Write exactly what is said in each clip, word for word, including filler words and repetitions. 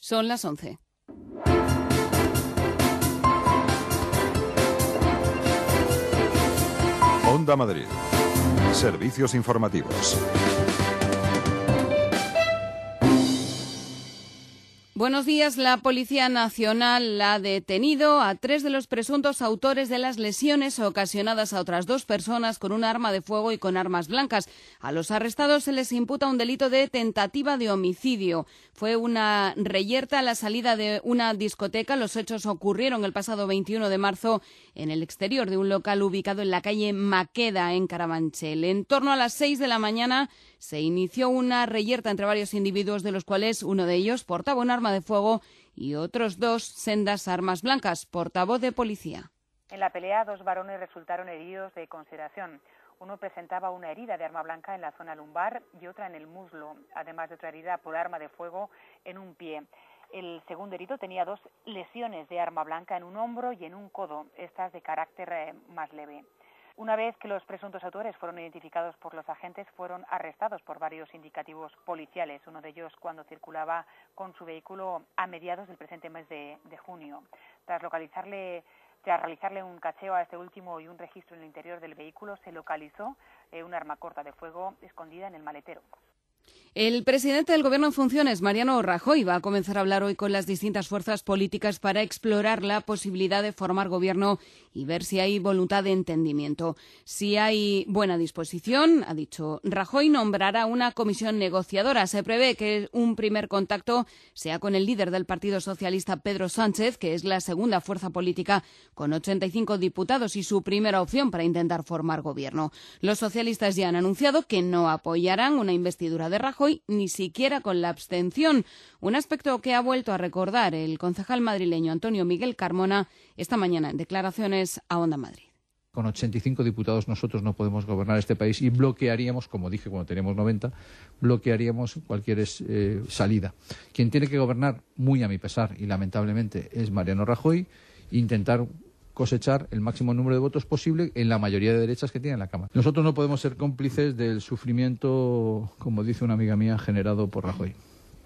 Son las once. Onda Madrid. Servicios informativos. Buenos días. La Policía Nacional ha detenido a tres de los presuntos autores de las lesiones ocasionadas a otras dos personas con un arma de fuego y con armas blancas. A los arrestados se les imputa un delito de tentativa de homicidio. Fue una reyerta a la salida de una discoteca. Los hechos ocurrieron el pasado veintiuno de marzo en el exterior de un local ubicado en la calle Maqueda, en Carabanchel. En torno a las seis de la mañana se inició una reyerta entre varios individuos, de los cuales uno de ellos portaba un arma de fuego y otros dos sendas armas blancas. Portavoz de policía. En la pelea, dos varones resultaron heridos de consideración. Uno presentaba una herida de arma blanca en la zona lumbar y otra en el muslo, además de otra herida por arma de fuego en un pie. El segundo herido tenía dos lesiones de arma blanca en un hombro y en un codo, estas de carácter eh, más leve. Una vez que los presuntos autores fueron identificados por los agentes, fueron arrestados por varios indicativos policiales, uno de ellos cuando circulaba con su vehículo a mediados del presente mes de, de junio. Tras localizarle, tras realizarle un cacheo a este último y un registro en el interior del vehículo, se localizó eh, un arma corta de fuego escondida en el maletero. El presidente del Gobierno en funciones, Mariano Rajoy, va a comenzar a hablar hoy con las distintas fuerzas políticas para explorar la posibilidad de formar gobierno y ver si hay voluntad de entendimiento. Si hay buena disposición, ha dicho Rajoy, nombrará una comisión negociadora. Se prevé que un primer contacto sea con el líder del Partido Socialista, Pedro Sánchez, que es la segunda fuerza política con ochenta y cinco diputados y su primera opción para intentar formar gobierno. Los socialistas ya han anunciado que no apoyarán una investidura de Rajoy, ni siquiera con la abstención, un aspecto que ha vuelto a recordar el concejal madrileño Antonio Miguel Carmona esta mañana en declaraciones a Onda Madrid. Con ochenta y cinco diputados nosotros no podemos gobernar este país y bloquearíamos, como dije cuando teníamos noventa, bloquearíamos cualquier eh, salida. Quien tiene que gobernar, muy a mi pesar y lamentablemente, es Mariano Rajoy, intentar cosechar el máximo número de votos posible en la mayoría de derechas que tiene en la Cámara. Nosotros no podemos ser cómplices del sufrimiento, como dice una amiga mía, generado por Rajoy.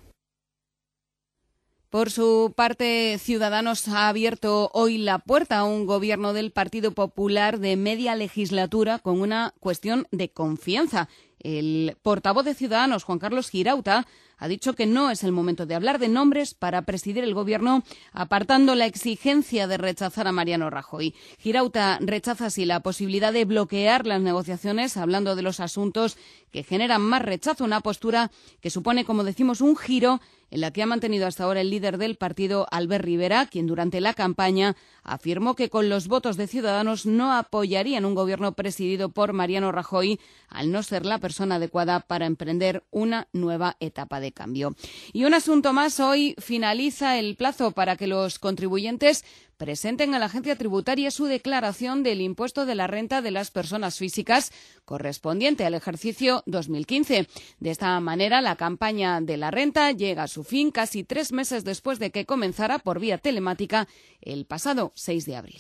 Por su parte, Ciudadanos ha abierto hoy la puerta a un gobierno del Partido Popular de media legislatura con una cuestión de confianza. El portavoz de Ciudadanos, Juan Carlos Girauta, ha dicho que no es el momento de hablar de nombres para presidir el gobierno, apartando la exigencia de rechazar a Mariano Rajoy. Girauta rechaza así la posibilidad de bloquear las negociaciones, hablando de los asuntos que generan más rechazo, una postura que supone, como decimos, un giro en la que ha mantenido hasta ahora el líder del partido, Albert Rivera, quien durante la campaña afirmó que con los votos de Ciudadanos no apoyarían un gobierno presidido por Mariano Rajoy, al no ser la persona adecuada para emprender una nueva etapa de cambio. Y un asunto más, hoy finaliza el plazo para que los contribuyentes presenten a la agencia tributaria su declaración del impuesto de la renta de las personas físicas correspondiente al ejercicio dos mil quince. De esta manera, la campaña de la renta llega a su fin casi tres meses después de que comenzara por vía telemática el pasado seis de abril.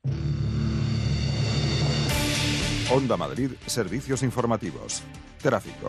Onda Madrid, servicios informativos. Tráfico.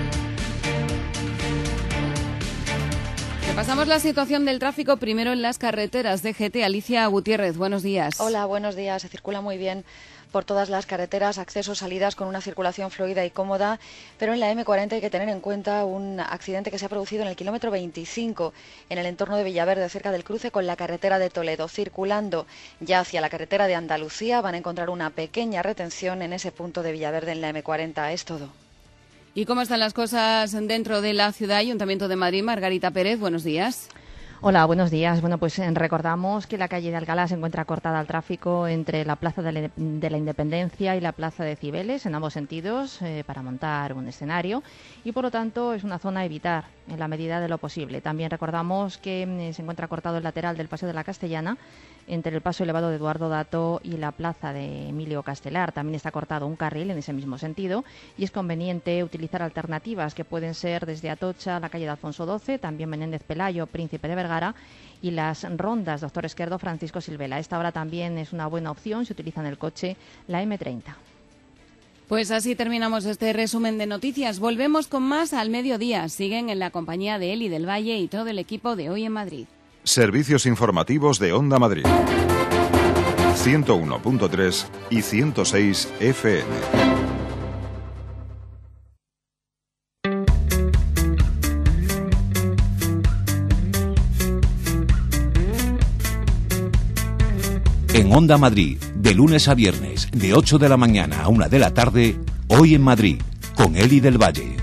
Repasamos la situación del tráfico primero en las carreteras de G T. Alicia Gutiérrez, buenos días. Hola, buenos días. Se circula muy bien por todas las carreteras, accesos, salidas con una circulación fluida y cómoda, pero en la eme cuarenta hay que tener en cuenta un accidente que se ha producido en el kilómetro veinticinco, en el entorno de Villaverde, cerca del cruce con la carretera de Toledo. Circulando ya hacia la carretera de Andalucía, van a encontrar una pequeña retención en ese punto de Villaverde en la eme cuarenta. Es todo. ¿Y cómo están las cosas dentro de la ciudad? Ayuntamiento de Madrid, Margarita Pérez, buenos días. Hola, buenos días. Bueno, pues recordamos que la calle de Alcalá se encuentra cortada al tráfico entre la Plaza de la Independencia y la Plaza de Cibeles, en ambos sentidos, eh, para montar un escenario, y por lo tanto es una zona a evitar en la medida de lo posible. También recordamos que eh, se encuentra cortado el lateral del Paseo de la Castellana, entre el paso elevado de Eduardo Dato y la plaza de Emilio Castelar. También está cortado un carril en ese mismo sentido y es conveniente utilizar alternativas que pueden ser desde Atocha, la calle de Alfonso doce, también Menéndez Pelayo, Príncipe de Vergara y las rondas Doctor Esquerdo, Francisco Silvela. A esta hora también es una buena opción si utilizan el coche la eme treinta. Pues así terminamos este resumen de noticias. Volvemos con más al mediodía. Siguen en la compañía de Eli del Valle y todo el equipo de Hoy en Madrid. Servicios informativos de Onda Madrid. ciento uno punto tres y ciento seis F M. En Onda Madrid, de lunes a viernes, de ocho de la mañana a una de la tarde, Hoy en Madrid, con Eli del Valle.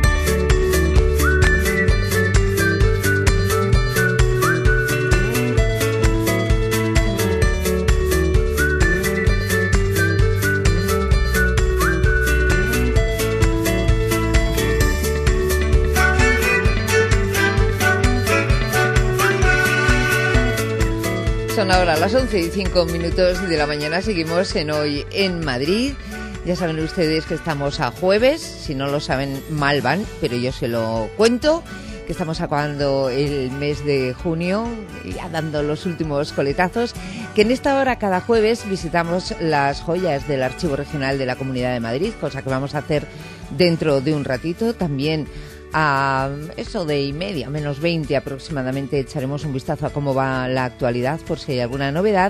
Son ahora las once y cinco minutos de la mañana. Seguimos en Hoy en Madrid. Ya saben ustedes que estamos a jueves. Si no lo saben, mal van, pero yo se lo cuento. Que estamos acabando el mes de junio, ya dando los últimos coletazos. Que en esta hora, cada jueves, visitamos las joyas del Archivo Regional de la Comunidad de Madrid, cosa que vamos a hacer dentro de un ratito. También a eso de y media, menos veinte aproximadamente, echaremos un vistazo a cómo va la actualidad, por si hay alguna novedad.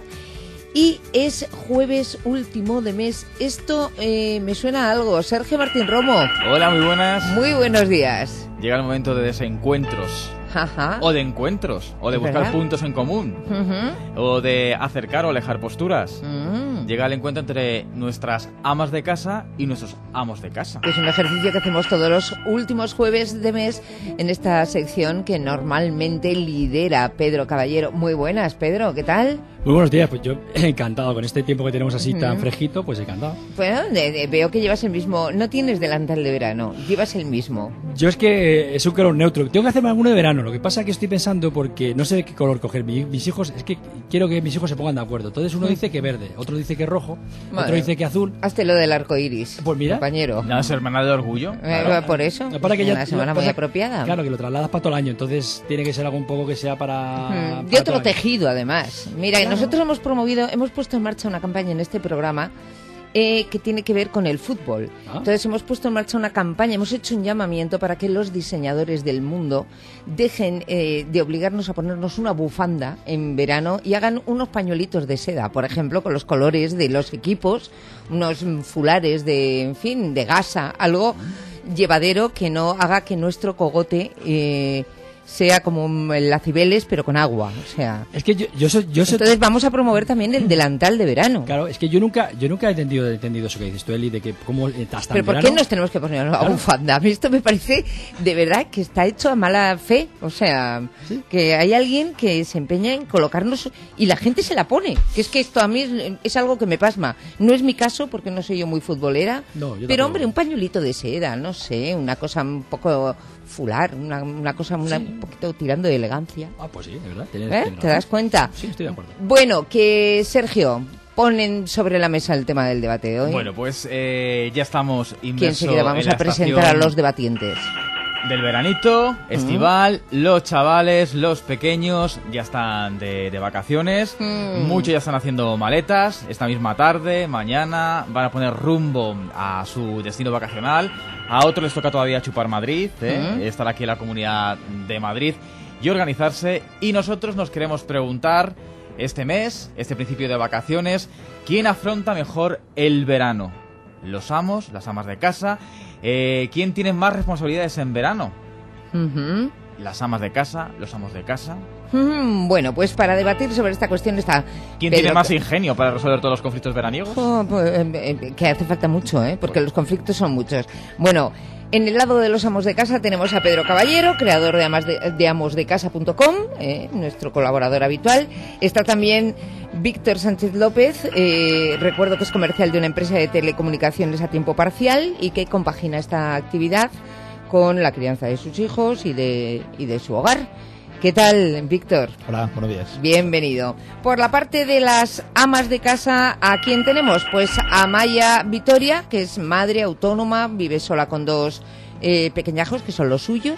Y es jueves último de mes. Esto eh, me suena a algo. Sergio Martín Romo. Hola, muy buenas. Muy buenos días. Llega el momento de desencuentros. Ajá. O de encuentros. O de buscar ¿verdad? puntos en común. Uh-huh. O de acercar o alejar posturas. Mm. Llega el encuentro entre nuestras amas de casa y nuestros amos de casa. Es un ejercicio que hacemos todos los últimos jueves de mes en esta sección que normalmente lidera Pedro Caballero. Muy buenas, Pedro, ¿qué tal? Muy buenos días, pues yo encantado, con este tiempo que tenemos así tan Mm. fresquito, pues encantado. Bueno, de- de- veo que llevas el mismo, no tienes delantal de verano, llevas el mismo. Yo es que es un color neutro, tengo que hacerme alguno de verano, lo que pasa es que estoy pensando porque no sé de qué color coger. Mi- mis hijos, es que quiero que mis hijos se pongan de acuerdo. Entonces uno Mm. dice que verde, otro dice que rojo, Vale. otro dice que azul. Hazte lo del arco iris, Pues mira. compañero. La semana de orgullo. Eh, claro. Por eso, Lo que pasa es que ya- una semana lo muy pasa- apropiada. Claro, que lo trasladas para todo el año, entonces tiene que ser algo un poco que sea para... Mm, para de todo otro el año. tejido, además. Mira, Claro. nosotros hemos promovido, hemos puesto en marcha una campaña en este programa eh, que tiene que ver con el fútbol. Ah. Entonces hemos puesto en marcha una campaña, hemos hecho un llamamiento para que los diseñadores del mundo dejen eh, de obligarnos a ponernos una bufanda en verano y hagan unos pañuelitos de seda, por ejemplo, con los colores de los equipos, unos mm, fulares de, en fin, de gasa, algo llevadero que no haga que nuestro cogote eh, sea como el Cibeles, pero con agua, o sea... Es que yo, yo soy... Yo soy Entonces vamos a promover también el delantal de verano. Claro, es que yo nunca yo nunca he entendido, he entendido eso que dices tú, Eli, de que cómo eh, hasta Pero en ¿por qué verano- nos tenemos que poner una Claro. bufanda? A mí esto me parece de verdad que está hecho a mala fe. O sea, Sí. que hay alguien que se empeña en colocarnos y la gente se la pone. Que es que esto a mí es, es algo que me pasma. No es mi caso porque no soy yo muy futbolera. No, yo pero tampoco. hombre, un pañuelito de seda, no sé, una cosa un poco fular, una, una cosa una- Sí. un poquito tirando de elegancia. Ah, pues sí, de verdad. tienes- ¿Eh? tienes ¿Te das razón. cuenta? Sí, estoy de acuerdo. Bueno, que Sergio, ponen sobre la mesa el tema del debate de hoy. Bueno, pues eh, ya estamos que inmersos enseguida vamos en la a presentar a estación los debatientes. del veranito, estival. Los chavales, los pequeños ya están de, de vacaciones. Mm. Muchos ya están haciendo maletas. Esta misma tarde, mañana, van a poner rumbo a su destino vacacional. A otros les toca todavía chupar Madrid, ¿eh? Mm. Estar aquí en la Comunidad de Madrid y organizarse. Y nosotros nos queremos preguntar este mes, este principio de vacaciones, ¿quién afronta mejor el verano? ¿Los amos, las amas de casa? Eh, ¿Quién tiene más responsabilidades en verano? Ujú. ¿Las amas de casa? ¿Los amos de casa? Mm, Bueno, pues para debatir sobre esta cuestión está... ¿Quién Pedro- tiene más ingenio para resolver todos los conflictos veraniegos? Oh, pues, eh, eh, que hace falta mucho, ¿eh? Porque los conflictos son muchos. Bueno, en el lado de los amos de casa tenemos a Pedro Caballero, creador de, amas de, de amosdecasa punto com, eh, nuestro colaborador habitual. Está también Víctor Sánchez López, eh, recuerdo que es comercial de una empresa de telecomunicaciones a tiempo parcial y que compagina esta actividad con la crianza de sus hijos y de, y de su hogar. ¿Qué tal, Víctor? Hola, buenos días. Bienvenido. Por la parte de las amas de casa, ¿a quién tenemos? Pues a Maya Vitoria, que es madre autónoma, vive sola con dos eh, pequeñajos, que son los suyos.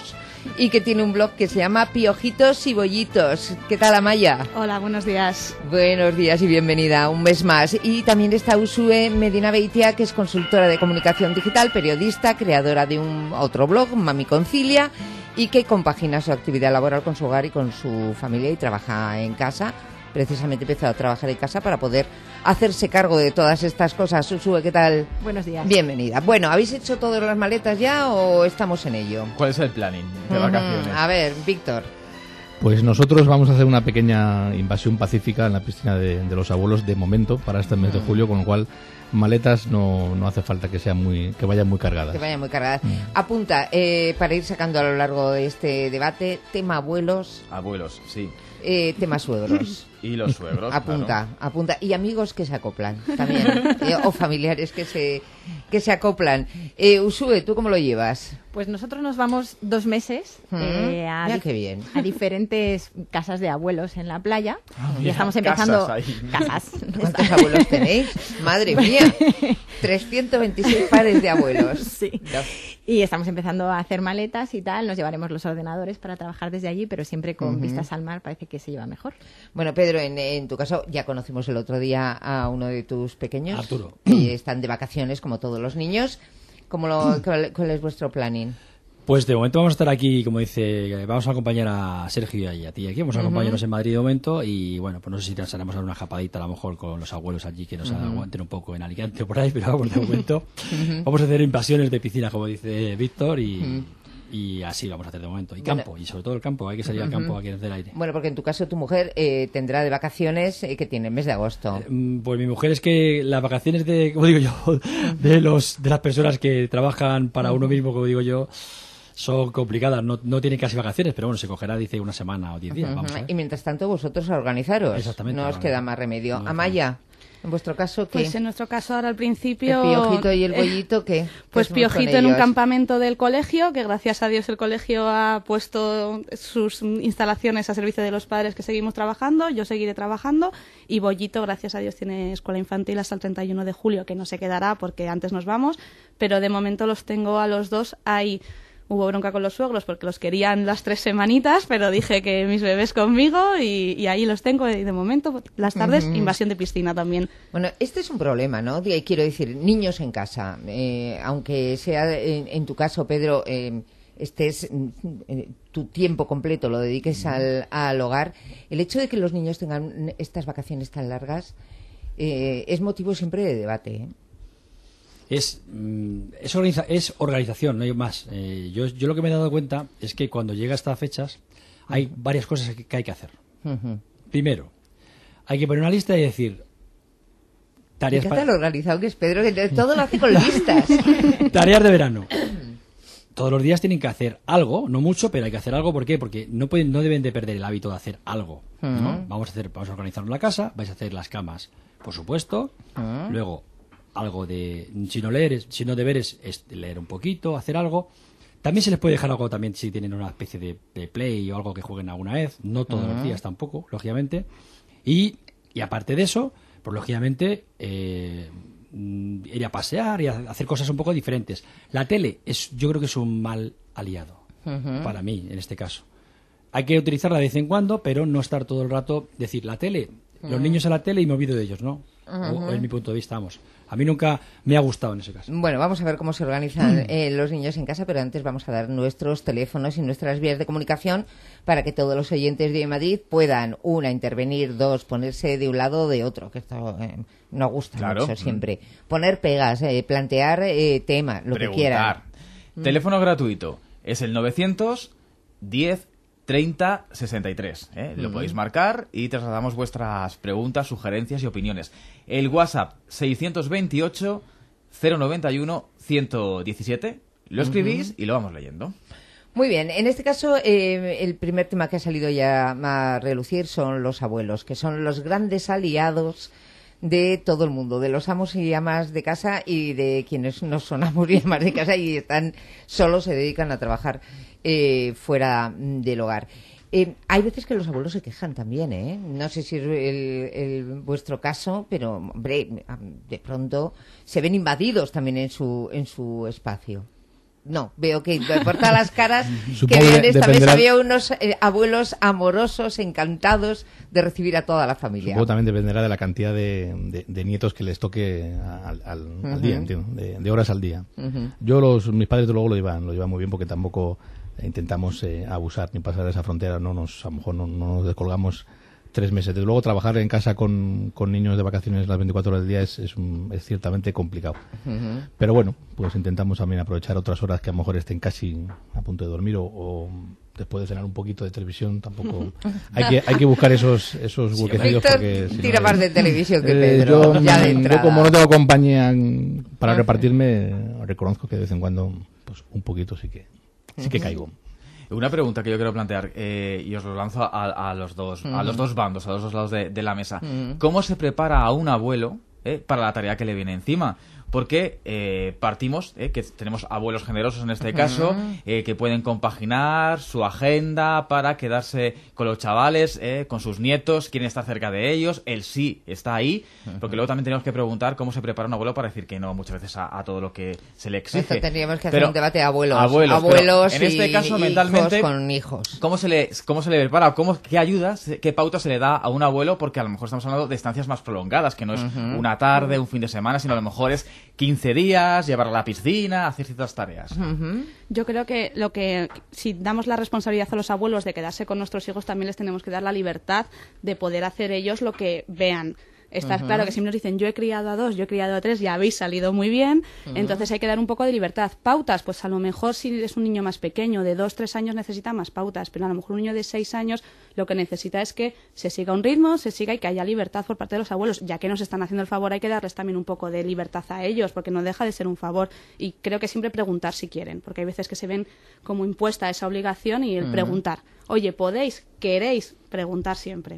y que tiene un blog que se llama Piojitos y Bollitos. ¿Qué tal, Amaya? Hola, buenos días. Buenos días y bienvenida un mes más. Y también está Usue Medina Beitia, que es consultora de comunicación digital, periodista, creadora de un otro blog, Mami Concilia, y que compagina su actividad laboral con su hogar y con su familia y trabaja en casa. Precisamente empezó a trabajar en casa para poder hacerse cargo de todas estas cosas. Usue, ¿qué tal? Buenos días. Bienvenida. Bueno, ¿habéis hecho todas las maletas ya o estamos en ello? ¿Cuál es el planning de vacaciones? Uh-huh. A ver, Víctor. Pues nosotros vamos a hacer una pequeña invasión pacífica en la piscina de, de los abuelos de momento para este mes de julio, con lo cual maletas no, no hace falta que sean muy que vayan muy cargadas. Que vayan muy cargadas. Mm. Apunta, eh, para ir sacando a lo largo de este debate, tema abuelos. Abuelos, sí. Eh, tema suegros. Y los suegros, Apunta, claro. apunta. Y amigos que se acoplan también. eh, o familiares que se, que se acoplan. Eh, Usue, ¿tú cómo lo llevas? Pues nosotros nos vamos dos meses Mm, eh, a, mira dif- qué bien. a diferentes casas de abuelos en la playa. Ah, y mira, estamos empezando... casas ahí. Casas. ¿Cuántos abuelos tenéis? Madre mía. trescientos veintiséis pares de abuelos. Sí. No. Y estamos empezando a hacer maletas y tal. Nos llevaremos los ordenadores para trabajar desde allí, pero siempre con Ujú. vistas al mar parece que se lleva mejor. Bueno, Pedro, en, en tu caso, ya conocimos el otro día a uno de tus pequeños. Arturo. Que están de vacaciones, como todos los niños. ¿Cómo lo, cuál, cuál es vuestro planning? Pues de momento vamos a estar aquí, como dice, vamos a acompañar a Sergio y a ti aquí, vamos a Ujú. acompañarnos en Madrid de momento y bueno, pues no sé si nos haremos una japadita a lo mejor con los abuelos allí que nos Ujú. aguanten un poco en Alicante o por ahí, pero vamos de momento. Ujú. Vamos a hacer invasiones de piscina, como dice Víctor, y, Ujú. y así vamos a hacer de momento. Y Bueno. campo, y sobre todo el campo, hay que salir al Ujú. campo a que nos dé el aire. Bueno, porque en tu caso tu mujer eh, tendrá de vacaciones eh, que tiene el mes de agosto. Mm, Pues mi mujer es que las vacaciones de, como digo yo, de los de las personas que trabajan para uno mismo, como digo yo, son complicadas. No, no tienen casi vacaciones, pero bueno, se cogerá, dice, una semana o diez días. Ujú. Vamos a ver. Y mientras tanto vosotros a organizaros. Exactamente, No os organizar. queda más remedio. No, Amaya, en vuestro caso, ¿qué? Pues en nuestro caso ahora al principio... ¿El piojito y el eh, bollito qué? Pues ¿Qué hacemos con piojito en un ellos? campamento del colegio, que gracias a Dios el colegio ha puesto sus instalaciones a servicio de los padres que seguimos trabajando, yo seguiré trabajando, y bollito, gracias a Dios, tiene escuela infantil hasta el treinta y uno de julio, que no se quedará porque antes nos vamos, pero de momento los tengo a los dos ahí. Hubo bronca con los suegros porque los querían las tres semanitas, pero dije que mis bebés conmigo y, y ahí los tengo. Y de momento, las tardes, Ujú. invasión de piscina también. Bueno, este es un problema, ¿no? De- quiero decir, niños en casa. Eh, aunque sea en, en tu caso, Pedro, eh, estés mm, eh, tu tiempo completo lo dediques al, al hogar. El hecho de que los niños tengan estas vacaciones tan largas eh, es motivo siempre de debate, ¿eh? Es, mm, es, organiza- es organización, no hay más. Eh, yo, yo lo que me he dado cuenta es que cuando llega estas fechas hay varias cosas que, que hay que hacer. Ujú. Primero, hay que poner una lista y decir Me tareas, encanta para- lo organizado que es Pedro, que todo lo hace con listas. tareas de verano. Todos los días tienen que hacer algo, no mucho, pero hay que hacer algo. ¿Por qué? Porque no pueden, no deben de perder el hábito de hacer algo, ¿no? Ujú. Vamos a hacer, vamos a organizar la casa, vais a hacer las camas, por supuesto. Ujú. Luego algo de, si no leer, es- si no deberes, es leer un poquito, hacer algo. También se les puede dejar algo también si tienen una especie de, de play o algo que jueguen alguna vez, no todos los Ujú. días tampoco, lógicamente. Y, y aparte de eso, pues lógicamente eh, mm, ir a pasear y a hacer cosas un poco diferentes. La tele es, yo creo que es un mal aliado Ujú. para mí en este caso. Hay que utilizarla de vez en cuando, pero no estar todo el rato, decir, la tele, los Ujú. niños a la tele y me olvido de ellos, ¿no? Ujú. O, o es mi punto de vista, vamos. A mí nunca me ha gustado en ese caso. Bueno, vamos a ver cómo se organizan eh, los niños en casa, pero antes vamos a dar nuestros teléfonos y nuestras vías de comunicación para que todos los oyentes de Madrid puedan, una, intervenir, dos, ponerse de un lado o de otro, que esto eh, no gusta Claro. mucho siempre. Poner pegas, eh, plantear eh, tema, lo que quieran. Preguntar. Teléfono gratuito. Es el novecientos diez treinta sesenta y tres. ¿eh? Lo Ujú. podéis marcar y trasladamos vuestras preguntas, sugerencias y opiniones. El WhatsApp seiscientos veintiocho cero noventa y uno ciento diecisiete. Lo escribís Ujú. y lo vamos leyendo. Muy bien, en este caso eh, el primer tema que ha salido ya a relucir son los abuelos, que son los grandes aliados de todo el mundo, de los amos y amas de casa y de quienes no son amos y amas de casa y están solos, se dedican a trabajar eh, fuera del hogar. Eh, hay veces que los abuelos se quejan también, ¿eh? No sé si es el, el- vuestro caso, pero, hombre, de pronto se ven invadidos también en su, en su espacio. no, veo que por todas las caras Supongo que vean que esta mesa dependerá- había unos eh, abuelos amorosos, encantados de recibir a toda la familia. Supongo también dependerá de la cantidad de, de- de nietos que les toque al, al- al Ujú. día, entiendo, de, de horas al día. Ujú. Yo, los, mis padres, desde luego, lo llevan, lo llevan muy bien porque tampoco intentamos eh, abusar ni pasar esa frontera. No nos, a lo mejor no, no nos descolgamos tres meses. Desde luego, trabajar en casa con, con niños de vacaciones las veinticuatro horas del día es, es, un- es ciertamente complicado. Ujú. Pero bueno, pues intentamos también aprovechar otras horas que a lo mejor estén casi a punto de dormir o, o después de cenar un poquito de televisión. Tampoco hay que hay que buscar esos esos huequecillos Víctor porque si no tira es- más de televisión que Eh, Pedro, yo, ya de yo entrada. como no tengo compañía mm, para Ajá. repartirme, reconozco que de vez en cuando pues un poquito sí que sí que Ujú. caigo. Una pregunta que yo quiero plantear, eh, y os lo lanzo a, a los dos, a los Ujú. dos bandos, a los dos lados de, de la mesa. Ujú. ¿Cómo se prepara a un abuelo eh, para la tarea que le viene encima? Porque eh, partimos, eh, que tenemos abuelos generosos en este Ujú. caso, eh, que pueden compaginar su agenda para quedarse con los chavales, eh, con sus nietos, quién está cerca de ellos, él sí está ahí, porque luego también tenemos que preguntar cómo se prepara un abuelo para decir que no muchas veces a, a todo lo que se le exige. Esto tendríamos que hacer Pero- un debate de abuelos. Abuelos, pero Abuelos en este y caso, hijos mentalmente, con hijos. ¿Cómo se le, cómo se le prepara? ¿Cómo, ¿Qué ayudas, qué pauta se le da a un abuelo? Porque a lo mejor estamos hablando de estancias más prolongadas, que no es Ujú. una tarde, un fin de semana, sino a lo mejor es quince días, llevar a la piscina, hacer ciertas tareas. Yo creo que lo que si damos la responsabilidad a los abuelos de quedarse con nuestros hijos, también les tenemos que dar la libertad de poder hacer ellos lo que vean. Está Ujú. claro que siempre nos dicen, yo he criado a dos, yo he criado a tres, ya habéis salido muy bien, Ujú. entonces hay que dar un poco de libertad. Pautas, pues a lo mejor si es un niño más pequeño, de dos, tres años, necesita más pautas, pero a lo mejor un niño de seis años lo que necesita es que se siga un ritmo, se siga y que haya libertad por parte de los abuelos. Ya que nos están haciendo el favor, hay que darles también un poco de libertad a ellos, porque no deja de ser un favor. Y creo que siempre preguntar si quieren, porque hay veces que se ven como impuesta esa obligación y el Ujú. preguntar. Oye, ¿podéis? ¿Queréis? Preguntar siempre.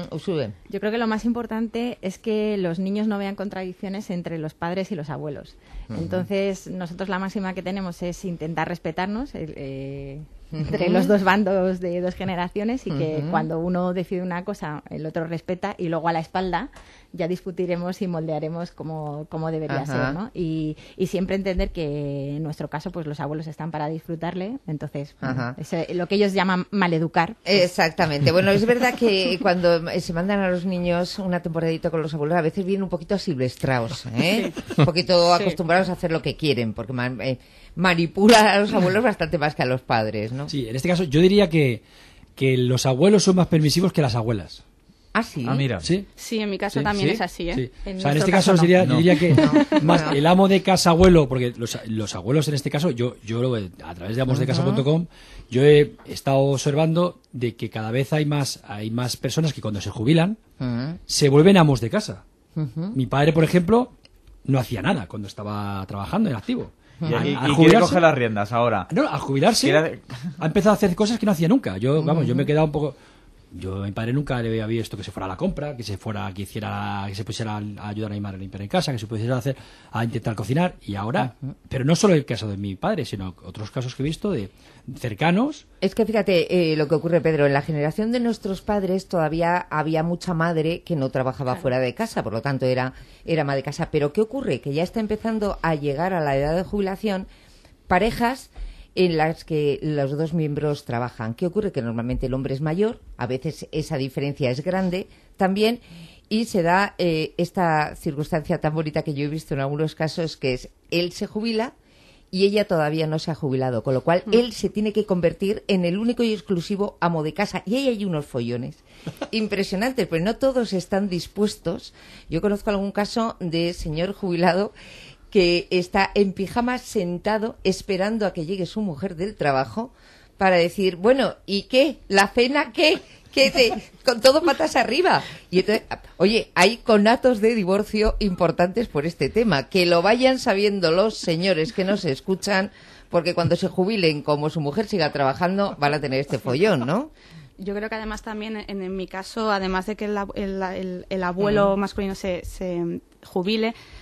Yo creo que lo más importante es que los niños no vean contradicciones entre los padres y los abuelos. Ujú. Entonces, nosotros la máxima que tenemos es intentar respetarnos el, eh, entre Ujú. los dos bandos de dos generaciones y que Ujú. cuando uno decide una cosa, el otro respeta y luego a la espalda ya discutiremos y moldearemos como, como debería Ajá. ser, ¿no? Y, y siempre entender que en nuestro caso, pues los abuelos están para disfrutarle, entonces bueno, Ajá. es eh, lo que ellos llaman maleducar. Exactamente. Bueno, es verdad que cuando se mandan a los niños una temporadita con los abuelos, a veces vienen un poquito asilvestrados, ¿eh? Un poquito Sí. acostumbrados a hacer lo que quieren, porque man- eh, manipulan a los abuelos bastante más que a los padres, ¿no? Sí, en este caso yo diría que, que los abuelos son más permisivos que las abuelas. Ah, sí. Ah, mira. Sí. Sí, en mi caso Sí, también sí, es así, ¿eh? sí. En O sea, en nuestro este caso, no. diría, No. diría que más No. el amo de casa abuelo, porque los, los abuelos en este caso, yo, yo lo- a través de amos de casa punto com, yo he estado observando de que cada vez hay más, hay más personas que cuando se jubilan Ujú. se vuelven amos de casa. Ujú. Mi padre, por ejemplo, no hacía nada cuando estaba trabajando en activo. Y, Al- y- al y quiere jubilarse- coger las riendas ahora. no, al jubilarse Quiere- ha empezado a hacer cosas que no hacía nunca. Yo, vamos, yo me he quedado un poco. Yo a mi padre nunca le había visto que se fuera a la compra, que se fuera, que hiciera, que se pusiera a ayudar a mi madre a limpiar en casa, que se pudiera hacer, a intentar cocinar. Y ahora, pero no solo el caso de mi padre, sino otros casos que he visto de cercanos. Es que fíjate eh, lo que ocurre, Pedro. En la generación de nuestros padres todavía había mucha madre que no trabajaba fuera de casa, por lo tanto era, era ama de casa. Pero ¿qué ocurre? Que ya está empezando a llegar a la edad de jubilación parejas en las que los dos miembros trabajan. ¿Qué ocurre? Que normalmente el hombre es mayor, a veces esa diferencia es grande también, y se da eh, esta circunstancia tan bonita que yo he visto en algunos casos, que es él se jubila y ella todavía no se ha jubilado, con lo cual él se tiene que convertir en el único y exclusivo amo de casa. Y ahí hay unos follones impresionantes, pero no todos están dispuestos. Yo conozco algún caso de señor jubilado que está en pijama sentado esperando a que llegue su mujer del trabajo para decir, bueno, ¿y qué? ¿La cena qué? ¿Qué te... con todo patas arriba? Y entonces, oye, hay conatos de divorcio importantes por este tema. Que lo vayan sabiendo los señores que nos escuchan, porque cuando se jubilen, como su mujer siga trabajando, van a tener este follón, ¿no? Yo creo que además también, en, en mi caso, además de que el, ab- el- el- el abuelo Ujú. masculino se, se jubile,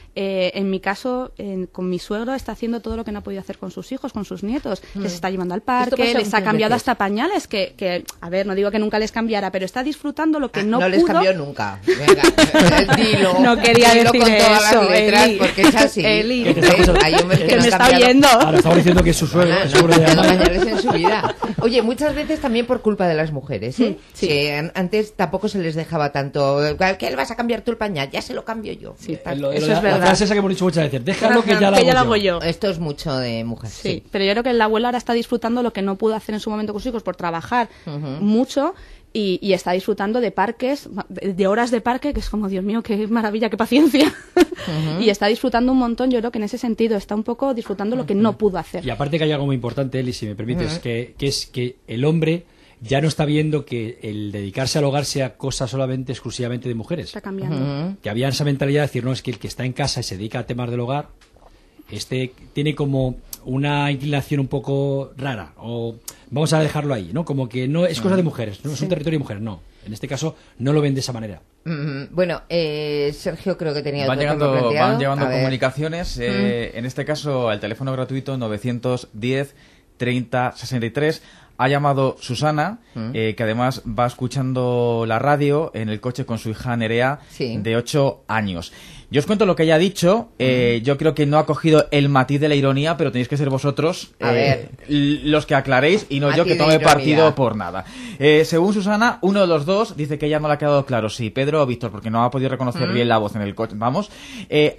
Eh, en mi caso, en, con mi suegro está haciendo todo lo que no ha podido hacer con sus hijos, con sus nietos. Mm. Les está llevando al parque, les ha cambiado veces. hasta pañales, que, que, a ver, no digo que nunca les cambiara, pero está disfrutando lo que ah, no, no pudo. No les cambió nunca. Venga, dilo. No quería dilo decir con eso, todas las letras, Eli. porque es así. Eli. Que, te Hay hombres que, que no me está cambiado. viendo. Ahora estamos diciendo que es su suegro. No, no, no, no, no pañales en su vida. Oye, muchas veces también por culpa de las mujeres, ¿eh? Sí. Que antes tampoco se les dejaba tanto. ¿Qué le vas a cambiar tú el pañal? Ya se lo cambio yo. Sí, Está, lo, eso lo, es la, verdad. La frase esa que hemos dicho muchas veces, déjalo que ya, que ya la hago yo. yo. Esto es mucho de mujer. Sí, sí, pero yo creo que el abuelo ahora está disfrutando lo que no pudo hacer en su momento con sus hijos por trabajar uh-huh. mucho. Y, y está disfrutando de parques, de, de horas de parque, que es como, Dios mío, qué maravilla, qué paciencia. Uh-huh. Y está disfrutando un montón, yo creo que en ese sentido está un poco disfrutando lo que no pudo hacer. Y aparte que hay algo muy importante, Eli, si me permites, uh-huh. que, que es que el hombre ya no está viendo que el dedicarse al hogar sea cosa solamente, exclusivamente de mujeres. Está cambiando. Uh-huh. Que había esa mentalidad de decir, no, es que el que está en casa y se dedica a temas del hogar, este tiene como una inclinación un poco rara, o vamos a dejarlo ahí, ¿no? Como que no es cosa de mujeres, no es sí. un territorio de mujeres, no. En este caso no lo ven de esa manera. Mm-hmm. Bueno, eh, Sergio creo que tenía van otro llegando, tema planteado. Van llegando a comunicaciones, eh, mm. en este caso al teléfono gratuito novecientos diez treinta sesenta y tres. Ha llamado Susana, mm. eh, que además va escuchando la radio en el coche con su hija Nerea, sí. de ocho años. Yo os cuento lo que ella ha dicho. Eh, mm. Yo creo que no ha cogido el matiz de la ironía, pero tenéis que ser vosotros a eh, ver. los que aclaréis y no matiz yo que tome partido por nada. Eh, según Susana, uno de los dos dice que ya no le ha quedado claro si Pedro o Víctor, porque no ha podido reconocer mm. bien la voz en el coche. Vamos. Eh,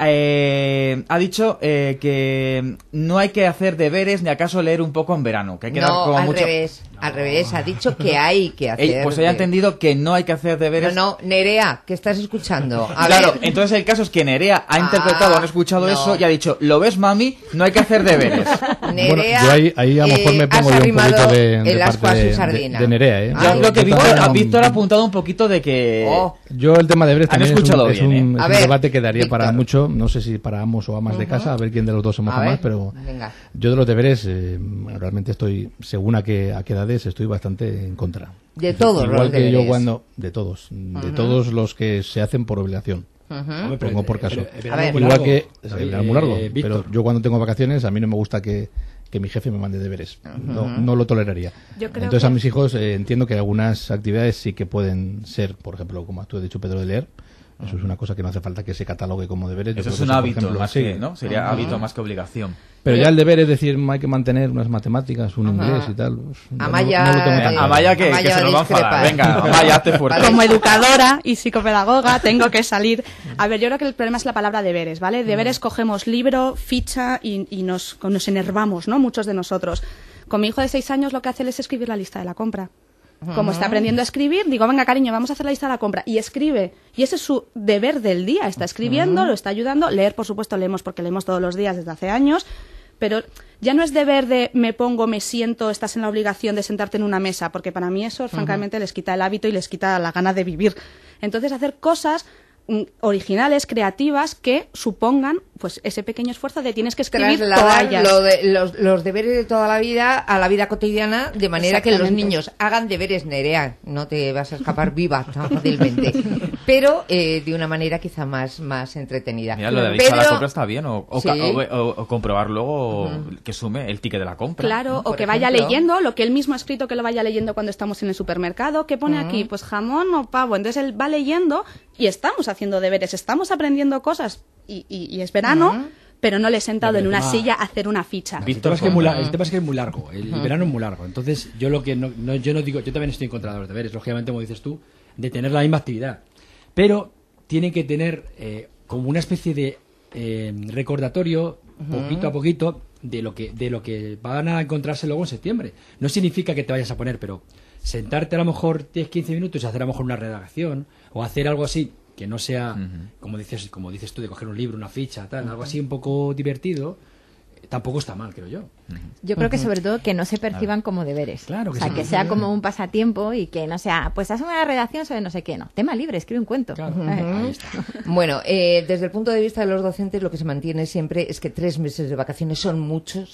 eh, ha dicho eh, que no hay que hacer deberes ni acaso leer un poco en verano. Que hay que no, dar como al mucho... revés. No. Al revés, ha dicho que hay que hacer. Ey, pues ella ha entendido que no hay que hacer deberes. No, no, Nerea, que estás escuchando. A claro, ver. Entonces el caso es que Nerea ha interpretado, ah, han escuchado no. eso y ha dicho, ¿lo ves, mami? No hay que hacer deberes. Nerea, bueno, yo ahí, ahí a lo mejor eh, me pongo yo un poquito de, de parte de, de, de Nerea, ¿eh? Yo creo que Víctor, a Víctor ha apuntado un poquito de que... Oh. Yo el tema de deberes también es un, es un, bien, ¿eh? es un ver, debate que daría Víctor. para mucho, no sé si para amos o amas uh-huh. de casa, a ver quién de los dos se moja más, pero venga. Yo de los deberes eh, realmente estoy, según a qué, a qué edades, estoy bastante en contra. De todos Igual los que deberes. yo cuando... De todos, uh-huh. de todos los que se hacen por obligación. Uh-huh. Pongo por caso. Pero, pero, a ver, igual largo, que es eh, muy largo, eh, pero yo cuando tengo vacaciones a mí no me gusta que, que mi jefe me mande deberes. Uh-huh. No, no lo toleraría. Entonces que... a mis hijos eh, entiendo que algunas actividades sí que pueden ser, por ejemplo, como tú has dicho, Pedro, de leer. Eso es una cosa que no hace falta que se catalogue como deberes. Eso yo es creo un que hábito, ejemplo, más sí. que, ¿no? Sería uh-huh. hábito más que obligación. Pero ya el deber es decir, hay que mantener unas matemáticas, un uh-huh. inglés y tal. Pues, Amaya, no, no lo tengo tan eh, Amaya que, Amaya que se nos va a enfadar. Venga, Amaya, hazte fuerte. Como educadora y psicopedagoga tengo que salir. A ver, yo creo que el problema es la palabra deberes, ¿vale? Deberes cogemos libro, ficha y, y nos, nos enervamos, ¿no? Muchos de nosotros. Con mi hijo de seis años lo que hace él es escribir la lista de la compra. Como está aprendiendo a escribir, digo, venga, cariño, vamos a hacer la lista de la compra. Y escribe. Y ese es su deber del día. Está escribiendo, uh-huh. lo está ayudando. Leer, por supuesto, leemos porque leemos todos los días desde hace años. Pero ya no es deber de me pongo, me siento, estás en la obligación de sentarte en una mesa. Porque para mí eso, uh-huh. francamente, les quita el hábito y les quita la gana de vivir. Entonces, hacer cosas originales, creativas, que supongan pues ese pequeño esfuerzo de tienes que escribir trasladar lo de, los, los deberes de toda la vida a la vida cotidiana, de manera que los niños hagan deberes. Nerea, no te vas a escapar viva tan fácilmente, pero eh, de una manera quizá más, más entretenida. Mira, lo de adicción a la compra está bien, o, o, ¿sí? o, o, o comprobar luego uh-huh. que sume el ticket de la compra. Claro, por o que ejemplo. vaya leyendo lo que él mismo ha escrito, que lo vaya leyendo cuando estamos en el supermercado. ¿Qué pone uh-huh. aquí? Pues jamón o pavo. Entonces él va leyendo y estamos haciendo deberes, estamos aprendiendo cosas y, y, y es verano, uh-huh. pero no le he sentado en una tema... silla a hacer una ficha. El tema, es que muy, el tema es que es muy largo, el, uh-huh. el verano es muy largo. Entonces yo lo que no, no, yo no digo, yo también estoy en contra de los deberes, lógicamente, como dices tú, de tener la misma actividad, pero tienen que tener eh, como una especie de eh, recordatorio, uh-huh. poquito a poquito, de lo que de lo que van a encontrarse luego en septiembre. No significa que te vayas a poner, pero sentarte a lo mejor diez a quince minutos y hacer a lo mejor una redacción o hacer algo así que no sea, uh-huh. como dices como dices tú, de coger un libro, una ficha, tal, uh-huh. algo así un poco divertido, eh, tampoco está mal, creo yo. Uh-huh. Yo creo que sobre todo que no se perciban como deberes. Claro que o sea, sí. que sea como un pasatiempo y que no sea, pues haz una redacción sobre no sé qué, no. Tema libre, escribe un cuento. Claro. Uh-huh. Ahí está. Bueno, eh, desde el punto de vista de los docentes, lo que se mantiene siempre es que tres meses de vacaciones son muchos,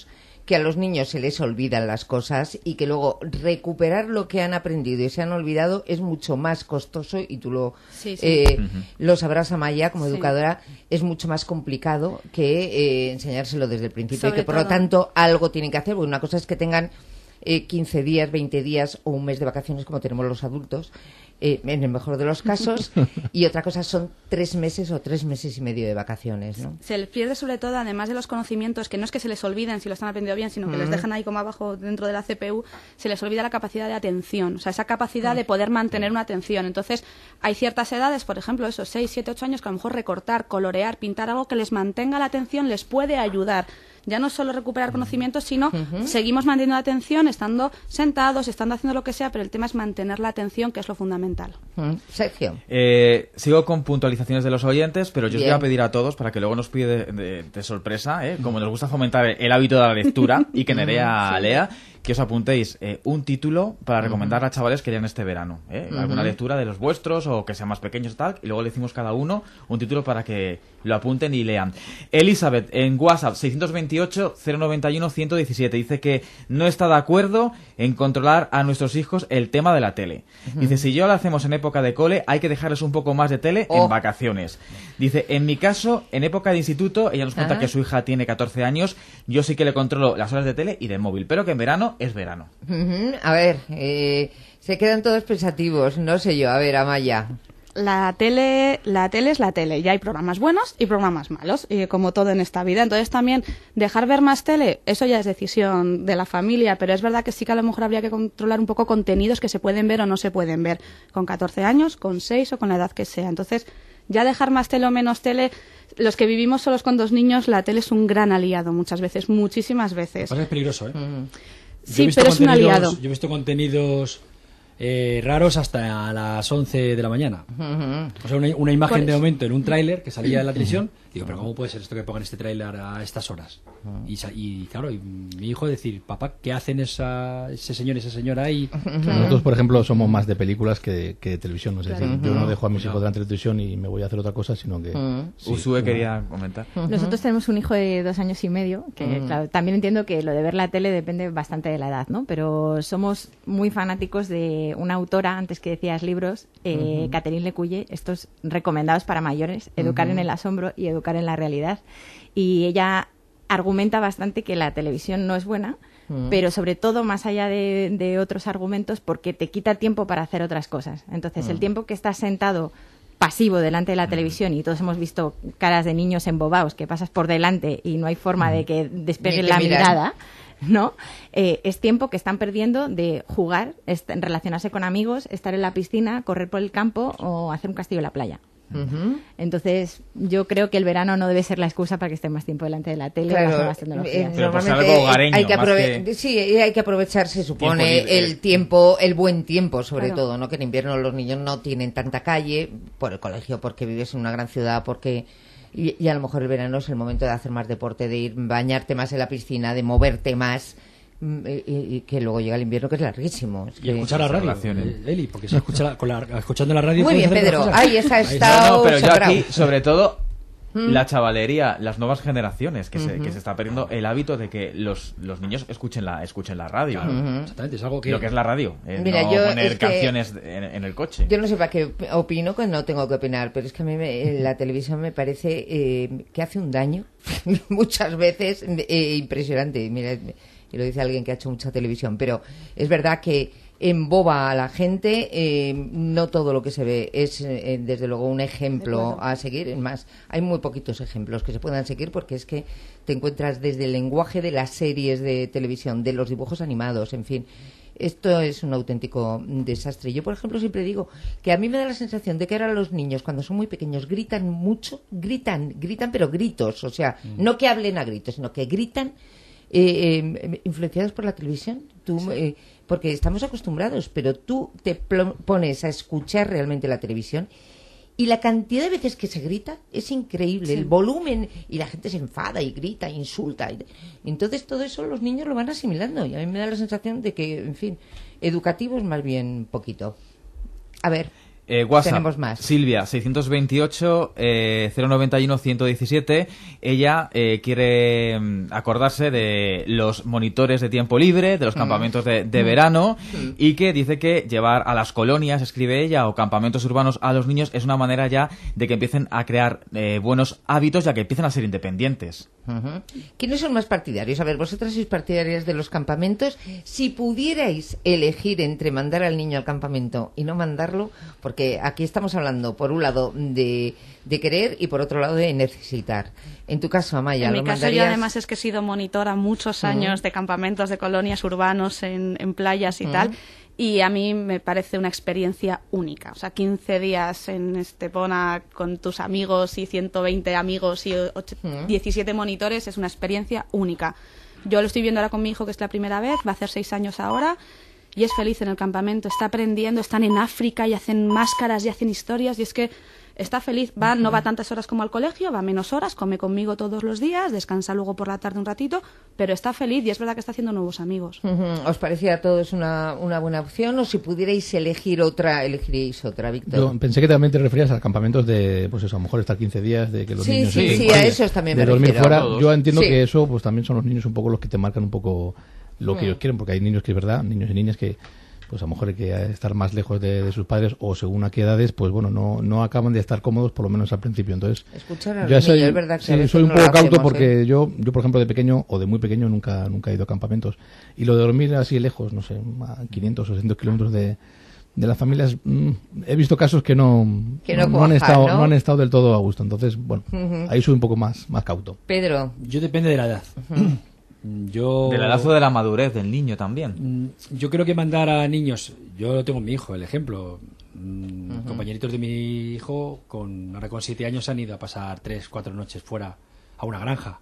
que a los niños se les olvidan las cosas y que luego recuperar lo que han aprendido y se han olvidado es mucho más costoso y tú lo, sí, sí. Eh, uh-huh. lo sabrás, Amaya, como sí. educadora, es mucho más complicado que eh, enseñárselo desde el principio Sobre y que por todo. lo tanto algo tienen que hacer, porque una cosa es que tengan eh, quince días, veinte días o un mes de vacaciones como tenemos los adultos, eh, en el mejor de los casos, y otra cosa son tres meses o tres meses y medio de vacaciones, ¿no? Se les pierde sobre todo, además de los conocimientos, que no es que se les olviden si lo están aprendiendo bien, sino que mm. les dejan ahí como abajo dentro de la C P U, se les olvida la capacidad de atención, o sea, esa capacidad mm. de poder mantener una atención. Entonces, hay ciertas edades, por ejemplo, esos seis, siete, ocho años, que a lo mejor recortar, colorear, pintar algo que les mantenga la atención les puede ayudar. Ya no solo recuperar conocimientos, sino uh-huh. seguimos manteniendo la atención, estando sentados, estando haciendo lo que sea, pero el tema es mantener la atención, que es lo fundamental. Uh-huh. Sergio. Eh, sigo con puntualizaciones de los oyentes, pero yo os Bien. voy a pedir a todos, para que luego nos pide de, de, de sorpresa, ¿eh? Como nos gusta fomentar el hábito de la lectura y que Nerea sí. lea, que os apuntéis eh, un título para recomendar uh-huh. a chavales que lean este verano. ¿eh? Uh-huh. Alguna lectura de los vuestros o que sean más pequeños y tal, y luego le decimos cada uno un título para que lo apunten y lean. Elizabeth, en WhatsApp, seiscientos veintiocho, cero noventa y uno, ciento diecisiete, dice que no está de acuerdo en controlar a nuestros hijos el tema de la tele. Uh-huh. Dice, si yo lo hacemos en época de cole, hay que dejarles un poco más de tele oh. en vacaciones. Dice, en mi caso, en época de instituto, ella nos cuenta uh-huh. que su hija tiene catorce años, yo sí que le controlo las horas de tele y de móvil, pero que en verano es verano. Uh-huh. A ver, eh, se quedan todos pensativos, no sé yo, a ver, Amaya. La tele, la tele es la tele, ya hay programas buenos y programas malos, y como todo en esta vida. Entonces también dejar ver más tele, eso ya es decisión de la familia, pero es verdad que sí que a lo mejor habría que controlar un poco contenidos que se pueden ver o no se pueden ver, con catorce años, con seis o con la edad que sea. Entonces, ya dejar más tele o menos tele, los que vivimos solos con dos niños, la tele es un gran aliado muchas veces, muchísimas veces. Es peligroso, ¿eh? Mm. Sí, pero es un aliado. Yo he visto contenidos eh, raros hasta a las once de la mañana. Uh-huh. O sea, una, una imagen de momento en un tráiler que salía en la televisión. Digo, pero ¿cómo puede ser esto que pongan este tráiler a estas horas? Uh-huh. Y, y claro, y mi hijo decir, papá, ¿qué hacen esa, ese señor y esa señora ahí? Uh-huh. Nosotros, por ejemplo, somos más de películas que de, que de televisión. ¿No? Es decir, uh-huh. yo no dejo a mis hijos delante de la televisión y me voy a hacer otra cosa, sino que... Uh-huh. Sí, no. Usue quería comentar. Uh-huh. Nosotros tenemos un hijo de dos años y medio, que uh-huh. claro, también entiendo que lo de ver la tele depende bastante de la edad, ¿no? Pero somos muy fanáticos de una autora, antes que decías libros, eh, uh-huh. Catherine Lecuye, estos recomendados para mayores, Educar uh-huh. en el asombro y Educar en la realidad. Y ella argumenta bastante que la televisión no es buena, uh-huh. pero sobre todo más allá de, de otros argumentos, porque te quita tiempo para hacer otras cosas. Entonces, uh-huh. el tiempo que estás sentado pasivo delante de la uh-huh. televisión, y todos hemos visto caras de niños embobados que pasas por delante y no hay forma uh-huh. de que despeguen la miran. mirada, ¿no? Eh, es tiempo que están perdiendo de jugar, est- relacionarse con amigos, estar en la piscina, correr por el campo o hacer un castillo en la playa. Uh-huh. Entonces, yo creo que el verano no debe ser la excusa para que estén más tiempo delante de la tele, claro, o las nuevas tecnologías. Eh, Pero pues algo hogareño, hay que aprove- que... Sí, hay que aprovechar, se supone, tiempo el tiempo, el buen tiempo, sobre claro. todo, ¿no? Que en invierno los niños no tienen tanta calle por el colegio, porque vives en una gran ciudad, porque y, y a lo mejor el verano es el momento de hacer más deporte, de ir bañarte más en la piscina, de moverte más. Y, y que luego llega el invierno, que es larguísimo. Es y que escuchar la radio, eh, Eli, porque se escucha la, con la, escuchando la radio. Muy bien, Pedro. Ahí está estado. No, no, pero yo aquí, sobre todo, ¿Mm? la chavalería, las nuevas generaciones, que, uh-huh. se, que se está perdiendo el hábito de que los, los niños escuchen la, escuchen la radio. Claro, uh-huh. Exactamente, es algo que. Lo que es la radio. Eh, Mira, no yo poner es canciones en, en el coche. Yo no sé para qué opino, que no tengo que opinar, pero es que a mí me, la televisión me parece eh, que hace un daño, muchas veces, eh, impresionante. Mira. Y lo dice alguien que ha hecho mucha televisión, pero es verdad que emboba a la gente, eh, no todo lo que se ve es eh, desde luego un ejemplo a seguir, es más, hay muy poquitos ejemplos que se puedan seguir, porque es que te encuentras desde el lenguaje de las series de televisión, de los dibujos animados, en fin, esto es un auténtico desastre. Yo, por ejemplo, siempre digo que a mí me da la sensación de que ahora los niños, cuando son muy pequeños, gritan mucho, gritan, gritan, pero gritos, o sea, mm. no que hablen a gritos, sino que gritan. Eh, eh, influenciados por la televisión, tú, sí. eh, porque estamos acostumbrados, pero tú te pl- pones a escuchar realmente la televisión y la cantidad de veces que se grita es increíble, sí. el volumen, y la gente se enfada y grita, insulta, y, entonces todo eso los niños lo van asimilando, y a mí me da la sensación de que, en fin, educativo es más bien poquito. A ver. Eh, WhatsApp, tenemos más. Silvia, seiscientos veintiocho, eh, cero noventa y uno, ciento diecisiete. Ella eh, quiere mm, acordarse de los monitores de tiempo libre, de los campamentos de, de verano, Mm. y que dice que llevar a las colonias, escribe ella, o campamentos urbanos a los niños es una manera ya de que empiecen a crear eh, buenos hábitos, ya que empiecen a ser independientes. Ujú. ¿Quiénes son más partidarios? A ver, vosotras sois partidarias de los campamentos. Si pudierais elegir entre mandar al niño al campamento y no mandarlo, porque aquí estamos hablando, por un lado, de, de querer y por otro lado de necesitar. En tu caso, Amaya, en mi ¿lo caso mandarías? yo además es que he sido monitora muchos años Ujú. de campamentos de colonias urbanos en, en playas y Ujú. tal, y a mí me parece una experiencia única. O sea, quince días en Estepona con tus amigos y ciento veinte amigos y ocho- Ujú. diecisiete monitores es una experiencia única. Yo lo estoy viendo ahora con mi hijo, que es la primera vez, va a hacer seis años ahora, y es feliz en el campamento, está aprendiendo, están en África y hacen máscaras y hacen historias, y es que está feliz, va, no va tantas horas como al colegio, va menos horas, come conmigo todos los días, descansa luego por la tarde un ratito, pero está feliz y es verdad que está haciendo nuevos amigos. Ujú. ¿Os parecía a todos una, una buena opción o si pudierais elegir otra, elegiríais otra, Víctor? Yo pensé que también te referías a campamentos de, pues eso, a lo mejor estar quince días, de que los Sí, niños... sí, se- sí, a esos también de me dormir refiero. fuera. Todos. Yo entiendo Sí. que eso, pues también son los niños un poco los que te marcan un poco lo que Mm. ellos quieren, porque hay niños que es verdad, niños y niñas que pues a lo mejor hay que estar más lejos de, de sus padres o según a qué edades, pues bueno, no, no acaban de estar cómodos, por lo menos al principio. Entonces, Escuchar a los yo soy, niños, es verdad que sí, a veces soy un no poco lo cauto hacemos, porque ¿eh? yo, yo, por ejemplo, de pequeño o de muy pequeño nunca, nunca he ido a campamentos. Y lo de dormir así lejos, no sé, a quinientos o seiscientos kilómetros de, de las familias, mm, he visto casos que no, Que no han cuajan, estado, ¿no? no han estado del todo a gusto. Entonces, bueno, Ujú. ahí soy un poco más, más cauto. Pedro. Yo depende de la edad. Yo... Del lazo de la madurez del niño también. Mm, Yo creo que mandar a niños, yo lo tengo en mi hijo, el ejemplo. Mm, Ujú. Compañeritos de mi hijo, con ahora con siete años, han ido a pasar tres, cuatro noches fuera a una granja.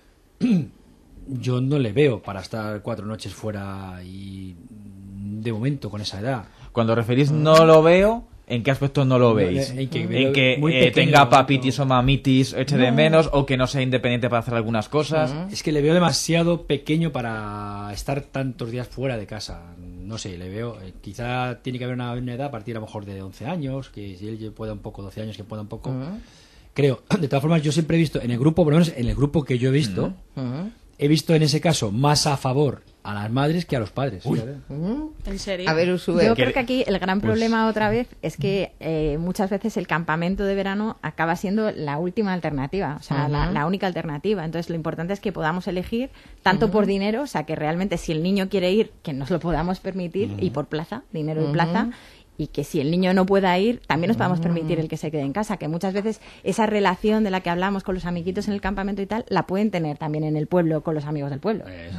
Yo no le veo para estar cuatro noches fuera y de momento con esa edad. Cuando referís no lo veo, ¿en qué aspecto no lo No, veis? en que- ¿En que muy eh, pequeño, tenga papitis o mamitis, eche de No. menos, o que no sea independiente para hacer algunas cosas? Es que le veo demasiado pequeño para estar tantos días fuera de casa. No sé, le veo. eh, quizá tiene que haber una, una edad a partir a lo mejor de once años, que si él pueda un poco, doce años, que pueda un poco. Ujú. Creo. De todas formas, yo siempre he visto en el grupo, por lo menos en el grupo que yo he visto, Ujú. he visto en ese caso más a favor a las madres que a los padres. Ujú. ¿En serio? A ver, Usue. Yo creo que aquí el gran Pues- problema otra vez es que eh, muchas veces el campamento de verano acaba siendo la última alternativa, o sea, la, Ujú. la única alternativa. Entonces, lo importante es que podamos elegir tanto por dinero, o sea, que realmente si el niño quiere ir, que nos lo podamos permitir, y por plaza, dinero y Ujú. plaza. Y que si el niño no pueda ir, también nos podamos permitir el que se quede en casa. Que muchas veces esa relación de la que hablamos con los amiguitos en el campamento y tal, la pueden tener también en el pueblo con los amigos del pueblo.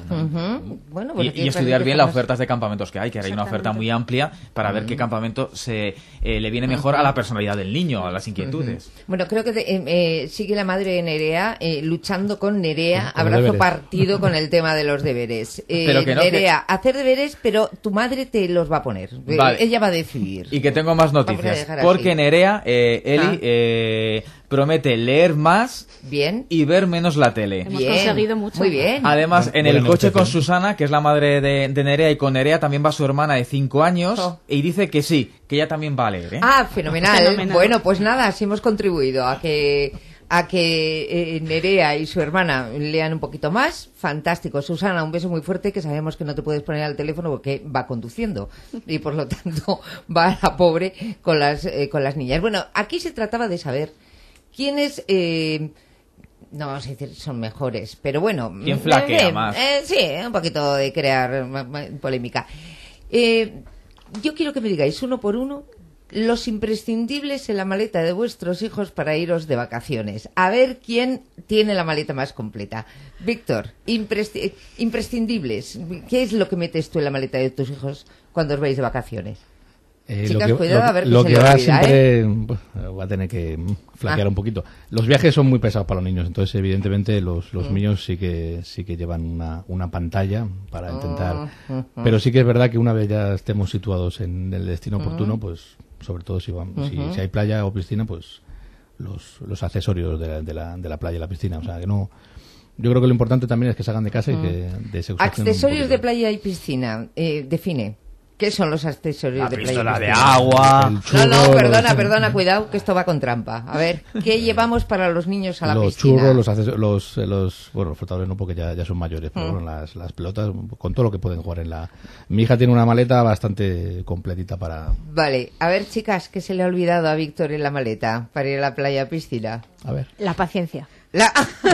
Ujú. Bueno, Y, pues y aquí estudiar parece que bien las estamos- ofertas de campamentos que hay, que ahora hay una oferta muy amplia para ver qué campamento se eh, le viene mejor a la personalidad del niño, a las inquietudes. Bueno, creo que de- eh, eh, sigue la madre de Nerea eh, luchando con Nerea, Con los abrazo deberes. partido con el tema de los deberes. Eh, Pero que no, Nerea, hacer deberes, pero tu madre te los va a poner. Eh, Vale. Ella va a decidir. Y que tengo más Vamos a noticias, dejar porque así. Nerea, eh, Eli, Ah. eh, promete leer más Bien. y ver menos la tele. Hemos Bien. conseguido mucho. Muy bien. Además, Bu- en buena el coche con negociación. Susana, que es la madre de, de Nerea, y con Nerea también va su hermana de cinco años, Oh. y dice que sí, que ella también va a leer, ¿eh? Ah, fenomenal. Fenomenal. Bueno, pues nada, así hemos contribuido a que a que eh, Nerea y su hermana lean un poquito más. Fantástico. Susana, un beso muy fuerte, que sabemos que no te puedes poner al teléfono porque va conduciendo y por lo tanto va a la pobre con las, eh, con las niñas. Bueno, aquí se trataba de saber quiénes... Eh, no vamos a decir son mejores, pero bueno... ¿Quién flaquea eh, más? eh, sí, un poquito de crear ma- ma- polémica. Eh, yo quiero que me digáis uno por uno los imprescindibles en la maleta de vuestros hijos para iros de vacaciones. A ver quién tiene la maleta más completa. Víctor, impresci- imprescindibles. ¿Qué es lo que metes tú en la maleta de tus hijos cuando os vais de vacaciones? Eh, Chicas, lo que, cuidado, lo- a ver que lo se que le va olvida, siempre pues, va a tener que mm, flaquear Ah. un poquito. Los viajes son muy pesados para los niños, entonces evidentemente los, los Mm. niños sí que sí que llevan una, una pantalla para intentar. Mm, mm, mm. Pero sí que es verdad que una vez ya estemos situados en el destino oportuno, Mm. pues sobre todo si, vamos, si, Ujú. si hay playa o piscina, pues los, los accesorios de la, de, la, de la playa y la piscina. O sea que no. Yo creo que lo importante también es que salgan de casa y que de se usen un Accesorios poquito. de playa y piscina. Eh, define. ¿Qué son los accesorios La de playa? pistola de agua. No, no, perdona, perdona, cuidado, que esto va con trampa. A ver, ¿qué llevamos para los niños a la los piscina? churros, los, acceso- los, eh, los, bueno, los flotadores no, porque ya, ya son mayores, pero Mm. bueno, las, las pelotas, con todo lo que pueden jugar en la... Mi hija tiene una maleta bastante completita para... Vale, a ver, chicas, ¿qué se le ha olvidado a Víctor en la maleta para ir a la playa piscina? A ver. La paciencia. La...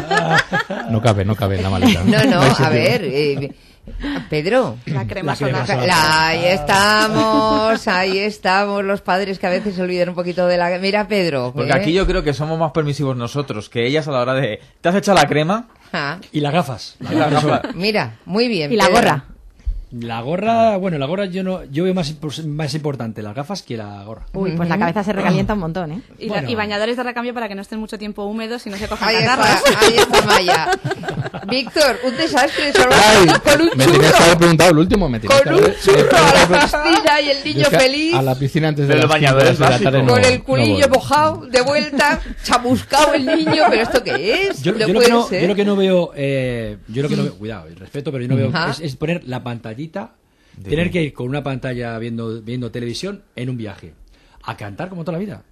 No cabe, no cabe en la maleta. No, no, hay a sitio. ver, eh, Pedro. La crema La crema solar. solar. La- ahí estamos, ahí estamos, los padres que a veces se olvidan un poquito de la... Mira, Pedro. Porque ¿eh? aquí yo creo que somos más permisivos nosotros que ellas a la hora de... ¿Te has echado la crema? Ah, Y las gafas. Y la gafa. mira, muy bien. Y la Pedro. gorra. La gorra, bueno, la gorra yo no, yo veo más, impor- más importante las gafas que la gorra. Uy, pues la cabeza se recalienta un montón, ¿eh? Y, la- Bueno. y bañadores de recambio para que no estén mucho tiempo húmedos y no se cojan Ahí está, catarros. ahí está Maya. Víctor, un desastre solo Ay, con un me tenías que haber churro. preguntado el último, me tenías Con que un haber- churro a la Yo piscina y el niño es que feliz. A la piscina antes de Pero las el bañador cinco es de la básico. tarde no- Con el no culillo voy. mojado, de vuelta, chamuscado el niño. ¿Pero esto qué es? Yo, no yo lo puede que no, ser. yo lo que no veo, eh, yo lo que no veo, cuidado, el respeto, pero yo no veo, Ajá. es, es poner la pantallita, De- tener que ir con una pantalla viendo, viendo televisión en un viaje, a cantar como toda la vida.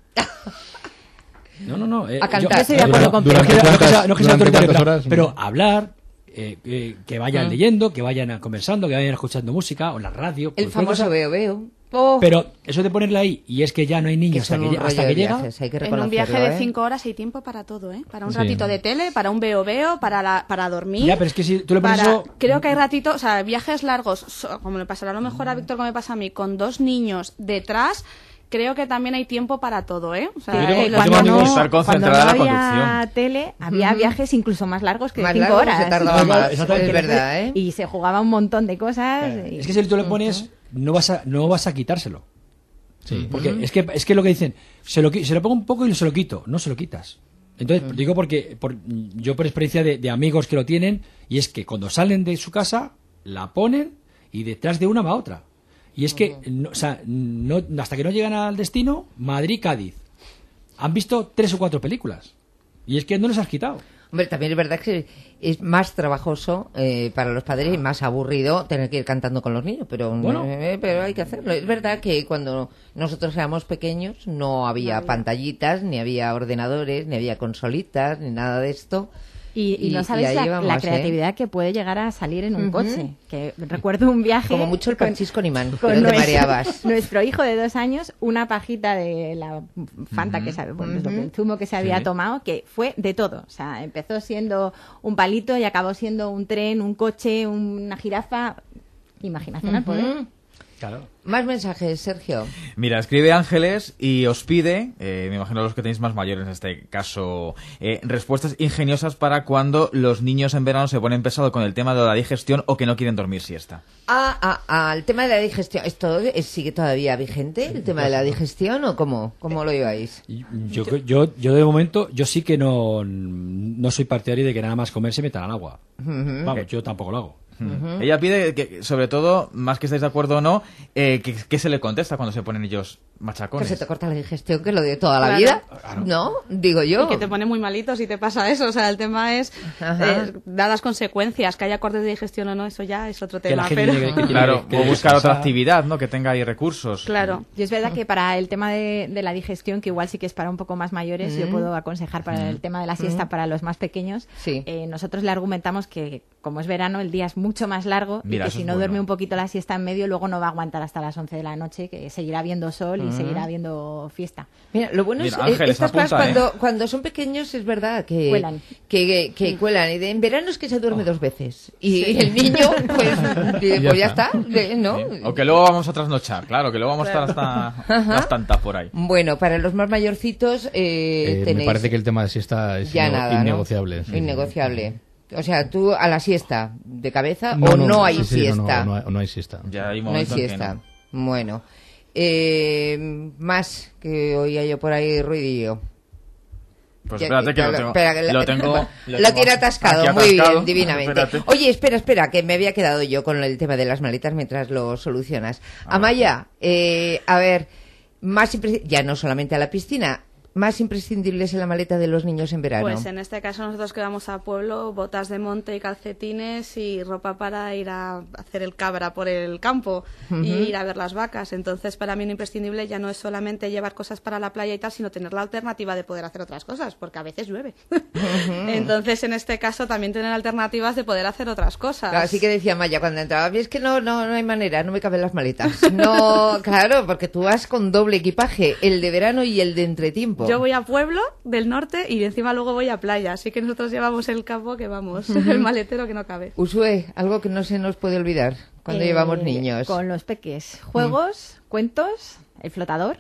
No, no, no. eh, A cantar. yo- Yo estoy de acuerdo con no es que sea- no es que sea- no es que sea ¿Durante autoritario, cuántas pero- horas? pero hablar, eh, eh, que vayan Mm. leyendo, que vayan a- conversando, que vayan escuchando música o en la radio. El cualquier famoso cosa. veo veo. Oh, Pero eso de ponerla ahí y es que ya no hay que niños hasta son que, un lle- hasta rollo que de llega. viajes, hay que En un viaje reconocerlo, de ¿eh? cinco horas hay tiempo para todo, ¿eh? Para un Sí. ratito de tele, para un veo veo, para, la, para dormir. Ya, pero es que si tú le pones para- eso- Creo que hay ratitos, o sea, viajes largos, so- como le pasará a lo mejor a Víctor, como me pasa a mí, con dos niños detrás, creo que también hay tiempo para todo, ¿eh? O sea, Yo tengo- eh, yo los tengo cuando amigos- no, estar concentrada cuando no en la había conducción. tele, había Ujú. viajes incluso más largos que Más cinco largos, horas. se tardaba Y- más. Exactamente. Es verdad, ¿eh? Y se jugaba un montón de cosas. y- Es que si tú le pones, no vas a, no vas a quitárselo. Sí. Porque es que es que lo que dicen, se lo, qui- se lo pongo un poco y se lo quito, no se lo quitas. Entonces, digo porque por, yo por experiencia de, de amigos que lo tienen, y es que cuando salen de su casa, la ponen y detrás de una va otra. Y es que, no, o sea, no, hasta que no llegan al destino, Madrid-Cádiz, han visto tres o cuatro películas. Y es que no les has quitado. Hombre, también es verdad que es más trabajoso eh, para los padres y más aburrido tener que ir cantando con los niños, pero Bueno. eh, pero hay que hacerlo. Es verdad que cuando nosotros éramos pequeños no había pantallitas, ni había ordenadores, ni había consolitas, ni nada de esto. Y, y no Y- sabes y ahí la, vamos, la ¿eh? creatividad que puede llegar a salir en un Ujú. coche. Que recuerdo un viaje. Como mucho el parchís con imán, con pero te nuestro- mareabas. Nuestro hijo de dos años, una pajita de la Fanta que sabe, bueno, es lo que- el zumo que se había Sí. tomado, que fue de todo. O sea, empezó siendo un palito y acabó siendo un tren, un coche, una jirafa. Imaginación al poder. Ujú. Claro. Más mensajes, Sergio. Mira, escribe Ángeles y os pide, eh, me imagino los que tenéis más mayores en este caso, eh, respuestas ingeniosas para cuando los niños en verano se ponen pesados con el tema de la digestión o que no quieren dormir siesta. Ah, ah, ah, el tema de la digestión. ¿Esto es- sigue todavía vigente, el tema de la digestión, o cómo? ¿Cómo lo lleváis? Yo, yo, yo de momento, yo sí que no, no soy partidario de que nada más comer se metan al agua. Ujú. Vamos, yo tampoco lo hago. Hmm. Ella pide que, sobre todo, más que estéis de acuerdo o no, eh, que, que se le contesta cuando se ponen ellos Que machacones. se te corta la digestión, que es lo de toda la Claro. vida, Claro. ¿no? Digo yo. Y que te pone muy malito si te pasa eso. O sea, el tema es, Ajá. eh, dadas consecuencias, que haya cortes de digestión o no, eso ya es otro Que la tema. gente Pero... llegue- que tiene Claro, que o buscar otra descansar. actividad, ¿no? Que tenga ahí recursos. Claro. Y es verdad que para el tema de, de la digestión, que igual sí que es para un poco más mayores, yo Mm. puedo aconsejar para el tema de la siesta para los más pequeños. Sí. Eh, nosotros le argumentamos que, como es verano, el día es mucho más largo Mira, y que eso si es no bueno. duerme un poquito la siesta en medio, luego no va a aguantar hasta las once de la noche, que seguirá viendo sol y seguirá viendo fiesta. Mira, lo bueno Mira, es eh, Ángeles, estas cosas apunta, ¿eh? cuando, cuando son pequeños es verdad que Cuelan. que, que, que cuelan. Y de- en verano es que se duerme dos veces. Y Sí. el niño, pues, dice, pues ya está, de- ¿no? O que luego vamos a trasnochar, claro, que luego vamos a estar hasta las tantas por ahí. Bueno, para los más mayorcitos eh, Eh, tenéis me parece que el tema de siesta es ya inne- nada, ¿no? innegociable. sí. Innegociable. O sea, tú a la siesta de cabeza No, o no, no, hay sí, sí, no, siesta. No, no hay, no hay siesta. Ya hay No hay momentos en que siesta. no. Bueno. Eh, más que oía yo por ahí ruidillo. Pues Ya- espérate que ya lo tengo. espera, que lo tengo. Lo, tengo tiene atascado, aquí muy atascado. bien, divinamente. Espérate. Oye, espera, espera, que me había quedado yo con el tema de las maletas mientras lo solucionas. Amaya, eh, a ver, más impre- ya no solamente a la piscina, más imprescindibles en la maleta de los niños en verano? Pues en este caso nosotros que vamos a pueblo, botas de monte y calcetines y ropa para ir a hacer el cabra por el campo uh-huh. y ir a ver las vacas. Entonces para mí lo imprescindible ya no es solamente llevar cosas para la playa y tal, sino tener la alternativa de poder hacer otras cosas, porque a veces llueve. Uh-huh. Entonces en este caso también tener alternativas de poder hacer otras cosas. Claro, así que decía Maya cuando entraba, a mí es que no, no, no hay manera, no me caben las maletas. No, claro, porque tú vas con doble equipaje, el de verano y el de entretiempo. Yo voy a pueblo del norte y encima luego voy a playa, así que nosotros llevamos el capo que vamos, uh-huh. el maletero que no cabe. Usue, algo que no se nos puede olvidar cuando eh, llevamos niños. Con los peques, juegos, mm. cuentos, el flotador.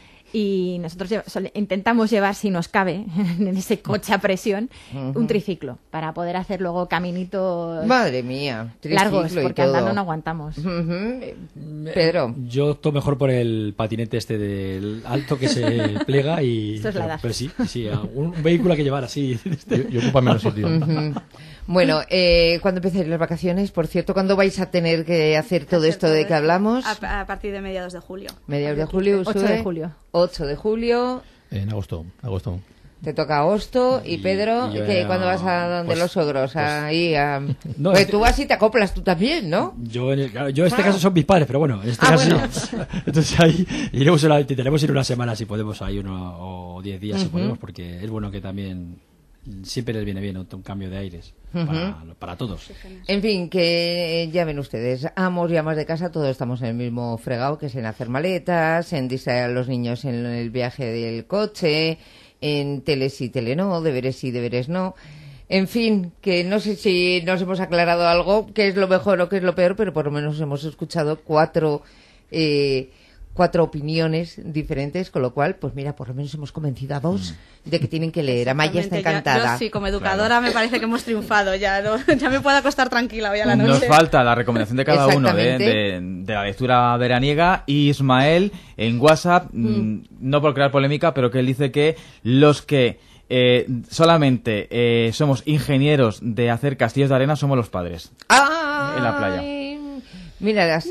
Y nosotros lleva, sol, intentamos llevar, si nos cabe, en ese coche a presión, uh-huh. un triciclo, para poder hacer luego caminitos Madre mía, largos, y porque todo. andando no aguantamos. Uh-huh. Pedro. Yo opto mejor por el patinete este del alto que se plega y... Esto es la edad. Pero, pero sí, sí, un, un vehículo que llevar así. Yo, yo ocupo menos sitio. Uh-huh. Bueno, eh, ¿cuándo empezáis las vacaciones? Por cierto, ¿cuándo vais a tener que hacer todo hacer esto todo de que hablamos? A, a partir de mediados de julio. Mediados de julio, ocho de julio. ocho de julio. En agosto, agosto. Te toca agosto y, y Pedro, y ¿qué, ¿cuándo vas a donde pues, los ogros? Pues, ahí a... No, pues este... tú vas y te acoplas tú también, ¿no? Yo en, el, yo en este ah. caso son mis padres, pero bueno, en este ah, caso bueno. sí. Entonces ahí iremos una, tenemos ir una semana si podemos, ahí uno o diez días uh-huh. si podemos, porque es bueno que también siempre les viene bien ¿no? un cambio de aires uh-huh. para, para todos. En fin, que ya ven ustedes, amos y amas de casa, todos estamos en el mismo fregado, que es en hacer maletas, en distraer a los niños en el viaje del coche, en tele sí, tele no, deberes sí, deberes no. En fin, que no sé si nos hemos aclarado algo, qué es lo mejor o qué es lo peor, pero por lo menos hemos escuchado cuatro... Eh, cuatro opiniones diferentes, con lo cual, pues mira, por lo menos hemos convencido a dos mm. de que tienen que leer. Amaya está encantada. Yo, yo sí, como educadora claro. me parece que hemos triunfado ya, ¿no? Ya me puedo acostar tranquila hoy a la noche. Nos falta la recomendación de cada uno de, de, de la lectura veraniega. Y Ismael, en WhatsApp, mm. no por crear polémica, pero que él dice que los que eh, solamente eh, somos ingenieros de hacer castillos de arena somos los padres. ¡Ah! En la playa. Mira, las...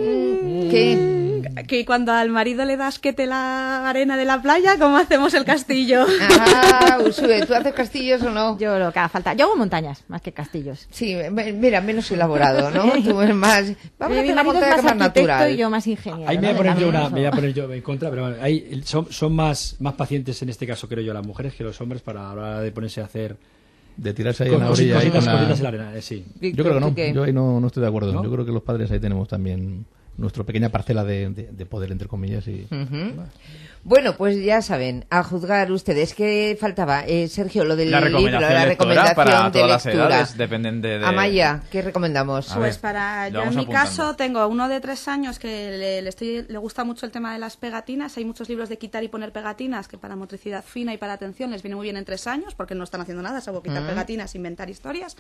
¿qué? Que cuando al marido le das que te la arena de la playa, ¿cómo hacemos el castillo? Ah, Usue, ¿tú haces castillos o no? Yo lo que haga falta. Yo hago montañas, más que castillos. Sí, mira, menos elaborado, ¿no? Tú eres más... Vamos a hacer una montaña más, más natural. Y yo más ingeniero. Ahí me voy a poner yo una, me voy a poner yo en contra, pero bueno, ahí son, son más, más pacientes en este caso, creo yo, las mujeres que los hombres para a la hora de ponerse a hacer... De tirarse ahí en la orilla. Cositas, la... cositas en la arena, eh, sí. Yo creo que no, yo ahí no, no estoy de acuerdo. ¿No? Yo creo que los padres ahí tenemos también nuestra pequeña parcela de, de, de poder, entre comillas. Y... Uh-huh. Bueno, pues ya saben, a juzgar ustedes. ¿Qué faltaba? Eh, Sergio, lo del la libro, la recomendación para de todas lectura. Las edades, dependen de, de... Amaya, ¿qué recomendamos? A pues ver, para yo en mi apuntando. caso tengo uno de tres años que le, le, estoy, le gusta mucho el tema de las pegatinas. Hay muchos libros de quitar y poner pegatinas que para motricidad fina y para atención les viene muy bien en tres años porque no están haciendo nada, salvo quitar uh-huh. pegatinas, inventar historias.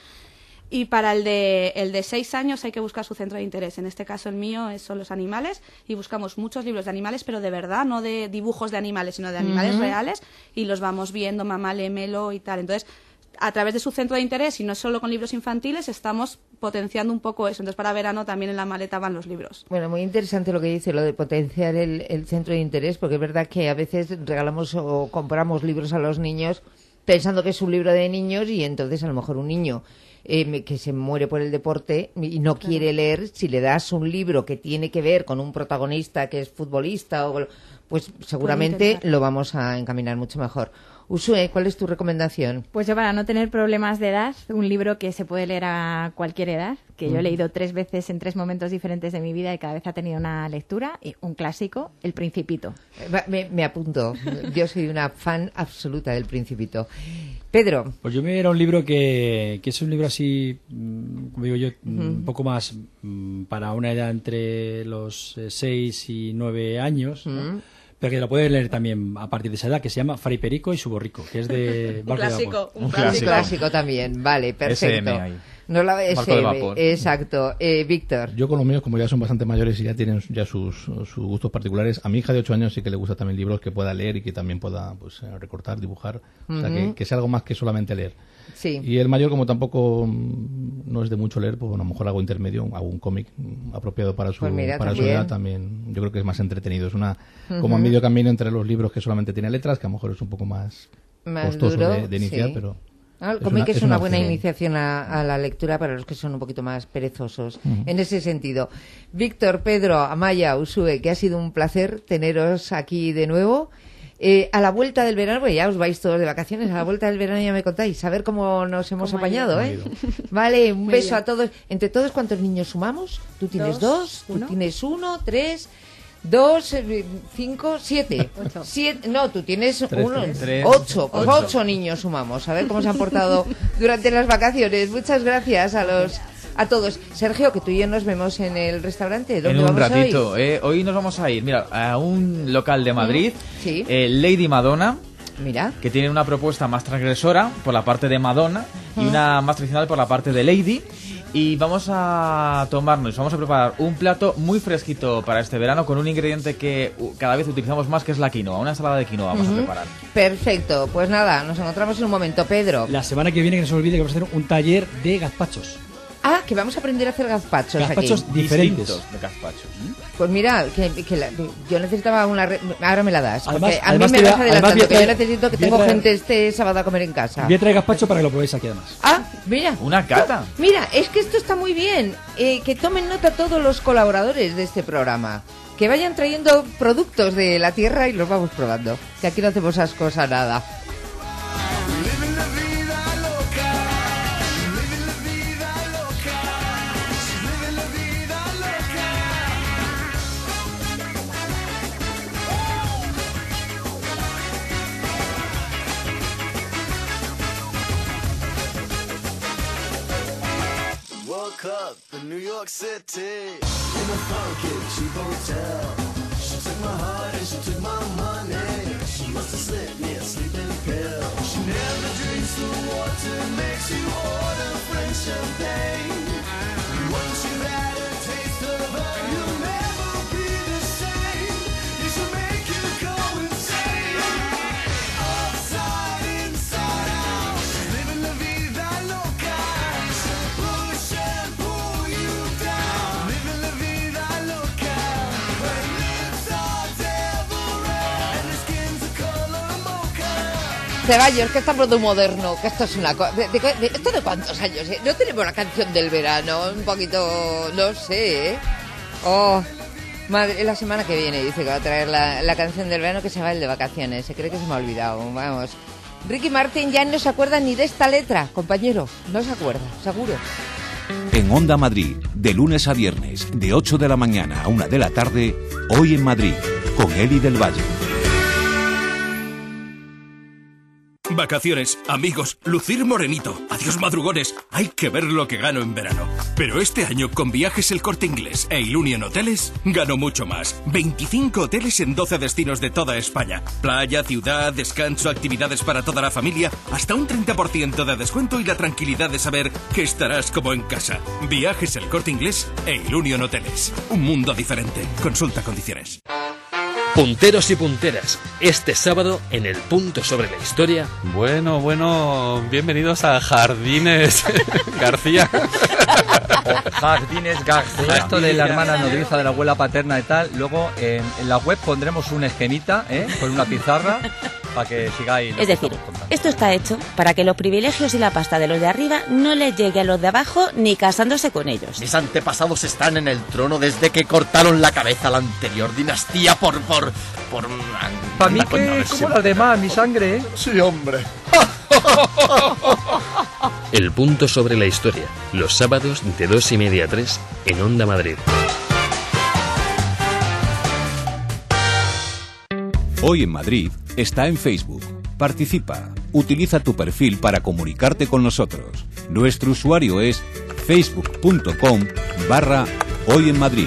Y para el de, el de seis años hay que buscar su centro de interés. En este caso el mío es, son los animales y buscamos muchos libros de animales, pero de verdad, no de dibujos de animales, sino de animales uh-huh. reales y los vamos viendo, mamá, léemelo y tal. Entonces, a través de su centro de interés y no solo con libros infantiles, estamos potenciando un poco eso. Entonces, para verano también en la maleta van los libros. Bueno, muy interesante lo que dice, lo de potenciar el, el centro de interés, porque es verdad que a veces regalamos o compramos libros a los niños pensando que es un libro de niños y entonces a lo mejor un niño... Eh, que se muere por el deporte y no claro. quiere leer, si le das un libro que tiene que ver con un protagonista que es futbolista, o pues seguramente lo vamos a encaminar mucho mejor. Usue, ¿cuál es tu recomendación? Pues yo, para no tener problemas de edad, un libro que se puede leer a cualquier edad, que mm. yo he leído tres veces en tres momentos diferentes de mi vida y cada vez ha tenido una lectura, y un clásico, El Principito. Me, me apunto, yo soy una fan absoluta del Principito. Pedro. Pues yo me era un libro que, que es un libro así, como digo yo, uh-huh. un poco más para una edad entre los seis y nueve años, ¿no? Uh-huh. Pero que lo puede leer también a partir de esa edad, que se llama Fray Perico y su borrico, que es de un clásico, un clásico. clásico también, vale, perfecto. S M ahí. No la S M, exacto. Eh, Víctor. Yo con los míos, como ya son bastante mayores y ya tienen ya sus, sus gustos particulares, a mi hija de ocho años sí que le gusta también libros que pueda leer y que también pueda pues recortar, dibujar, uh-huh. o sea, que, que sea algo más que solamente leer. Sí. Y el mayor, como tampoco mm, no es de mucho leer, pues bueno, a lo mejor algo intermedio, hago un cómic mm, apropiado para su, Pues mira, para su también. edad también. Yo creo que es más entretenido. Es una Ujú. como a medio camino entre los libros que solamente tiene letras, que a lo mejor es un poco más, Más costoso duro, de, de iniciar, sí. pero... Ah, el es cómic una- es, es una, una buena opción. iniciación a, a la lectura para los que son un poquito más perezosos. Ujú. En ese sentido. Víctor, Pedro, Amaya, Usue, que ha sido un placer teneros aquí de nuevo. Eh, a la vuelta del verano, pues ya os vais todos de vacaciones, a la vuelta del verano ya me contáis, a ver cómo nos hemos ¿Cómo ha apañado, ido? ¿eh? ¿Cómo ha ido? Vale, un Muy beso bien. a todos. Entre todos, ¿cuántos niños sumamos? Tú tienes Dos, dos, tú uno. tienes uno, tres... Dos, eh, cinco, siete. Ocho. Siete. No, tú tienes Tres, uno. tres. Tres. Ocho. Pues Ocho. ocho niños sumamos. A ver cómo se han portado durante las vacaciones. Muchas gracias a los a todos. Sergio, que tú y yo nos vemos en el restaurante. En ¿Dónde un vamos ratito. hoy? eh, hoy nos vamos a ir, mira, a un local de Madrid, Sí. eh, Lady Madonna, Mira. que tiene una propuesta más transgresora por la parte de Madonna y una más tradicional por la parte de Lady. Y vamos a tomarnos, vamos a preparar un plato muy fresquito para este verano con un ingrediente que uh, cada vez utilizamos más, que es la quinoa. Una ensalada de quinoa vamos Ujú. a preparar. Perfecto. Pues nada, nos encontramos en un momento, Pedro. La semana que viene, que no se olvide, que vamos a hacer un taller de gazpachos. Ah, que vamos a aprender a hacer gazpachos, Gazpachos aquí. diferentes. Distintos de gazpachos. Pues mira, que, que la- yo necesitaba una... re- Ahora me la das. Además- Porque a además mí te me voy a- vas adelantando, además voy a que yo traer- necesito que voy a tengo traer- gente este sábado a comer en casa. Voy a traer gazpacho para que lo probéis aquí además. Ah, mira. Una cata. Mira, es que esto está muy bien. Eh, que tomen nota todos los colaboradores de este programa. Que vayan trayendo productos de la tierra y los vamos probando. Que aquí no hacemos esas cosas nada. Woke up in New York City in a funky cheap hotel. She took my heart and she took my money. She must have slipped me a sleeping pill. She never drinks the water, makes you order French champagne. Once you've had a taste of her, you'll never be the same. It should make you go insane. Upside, inside out, she's living la vida loca. Push and pull you down, living la vida loca. Her lips are devil red and her skin's the color mocha. Ceballos, que estamos de moderno, que esto es una cosa... De, de- de- ¿Esto de cuántos años? eh? ¿No tenemos la canción del verano? Un poquito... no sé, ¿eh? Oh, madre, la semana que viene dice que va a traer la, la canción del verano, que se va el de vacaciones. Se cree que se me ha olvidado, vamos. Ricky Martin ya no se acuerda ni de esta letra, compañero. No se acuerda, seguro. En Onda Madrid, de lunes a viernes, de ocho de la mañana a una de la tarde, Hoy en Madrid, con Eli del Valle. Vacaciones, amigos, lucir morenito. Adiós madrugones, hay que ver lo que gano en verano. Pero este año con Viajes El Corte Inglés e Ilunion Hoteles gano mucho más. veinticinco hoteles en doce destinos de toda España. Playa, ciudad, descanso, actividades para toda la familia, hasta un treinta por ciento de descuento y la tranquilidad de saber que estarás como en casa. Viajes El Corte Inglés e Ilunion Hoteles. Un mundo diferente. Consulta condiciones. Punteros y punteras, este sábado en el Punto sobre la Historia. Bueno, bueno, bienvenidos a Jardines García. O Jardines García. Esto de la hermana nodriza, de la abuela paterna y tal. Luego en, en la web pondremos un esquemita, ¿eh? Con una pizarra para que sigáis. Es decir, esto está hecho para que los privilegios y la pasta de los de arriba no les llegue a los de abajo ni casándose con ellos. Mis antepasados están en el trono desde que cortaron la cabeza a la anterior dinastía por... por... por... Para mí que como las demás, mi sangre, ¿eh? Sí, hombre. El Punto sobre la Historia, los sábados de dos y media a tres en Onda Madrid. Hoy en Madrid está en Facebook. Participa. Utiliza tu perfil para comunicarte con nosotros. Nuestro usuario es facebook.com barra Hoy en Madrid.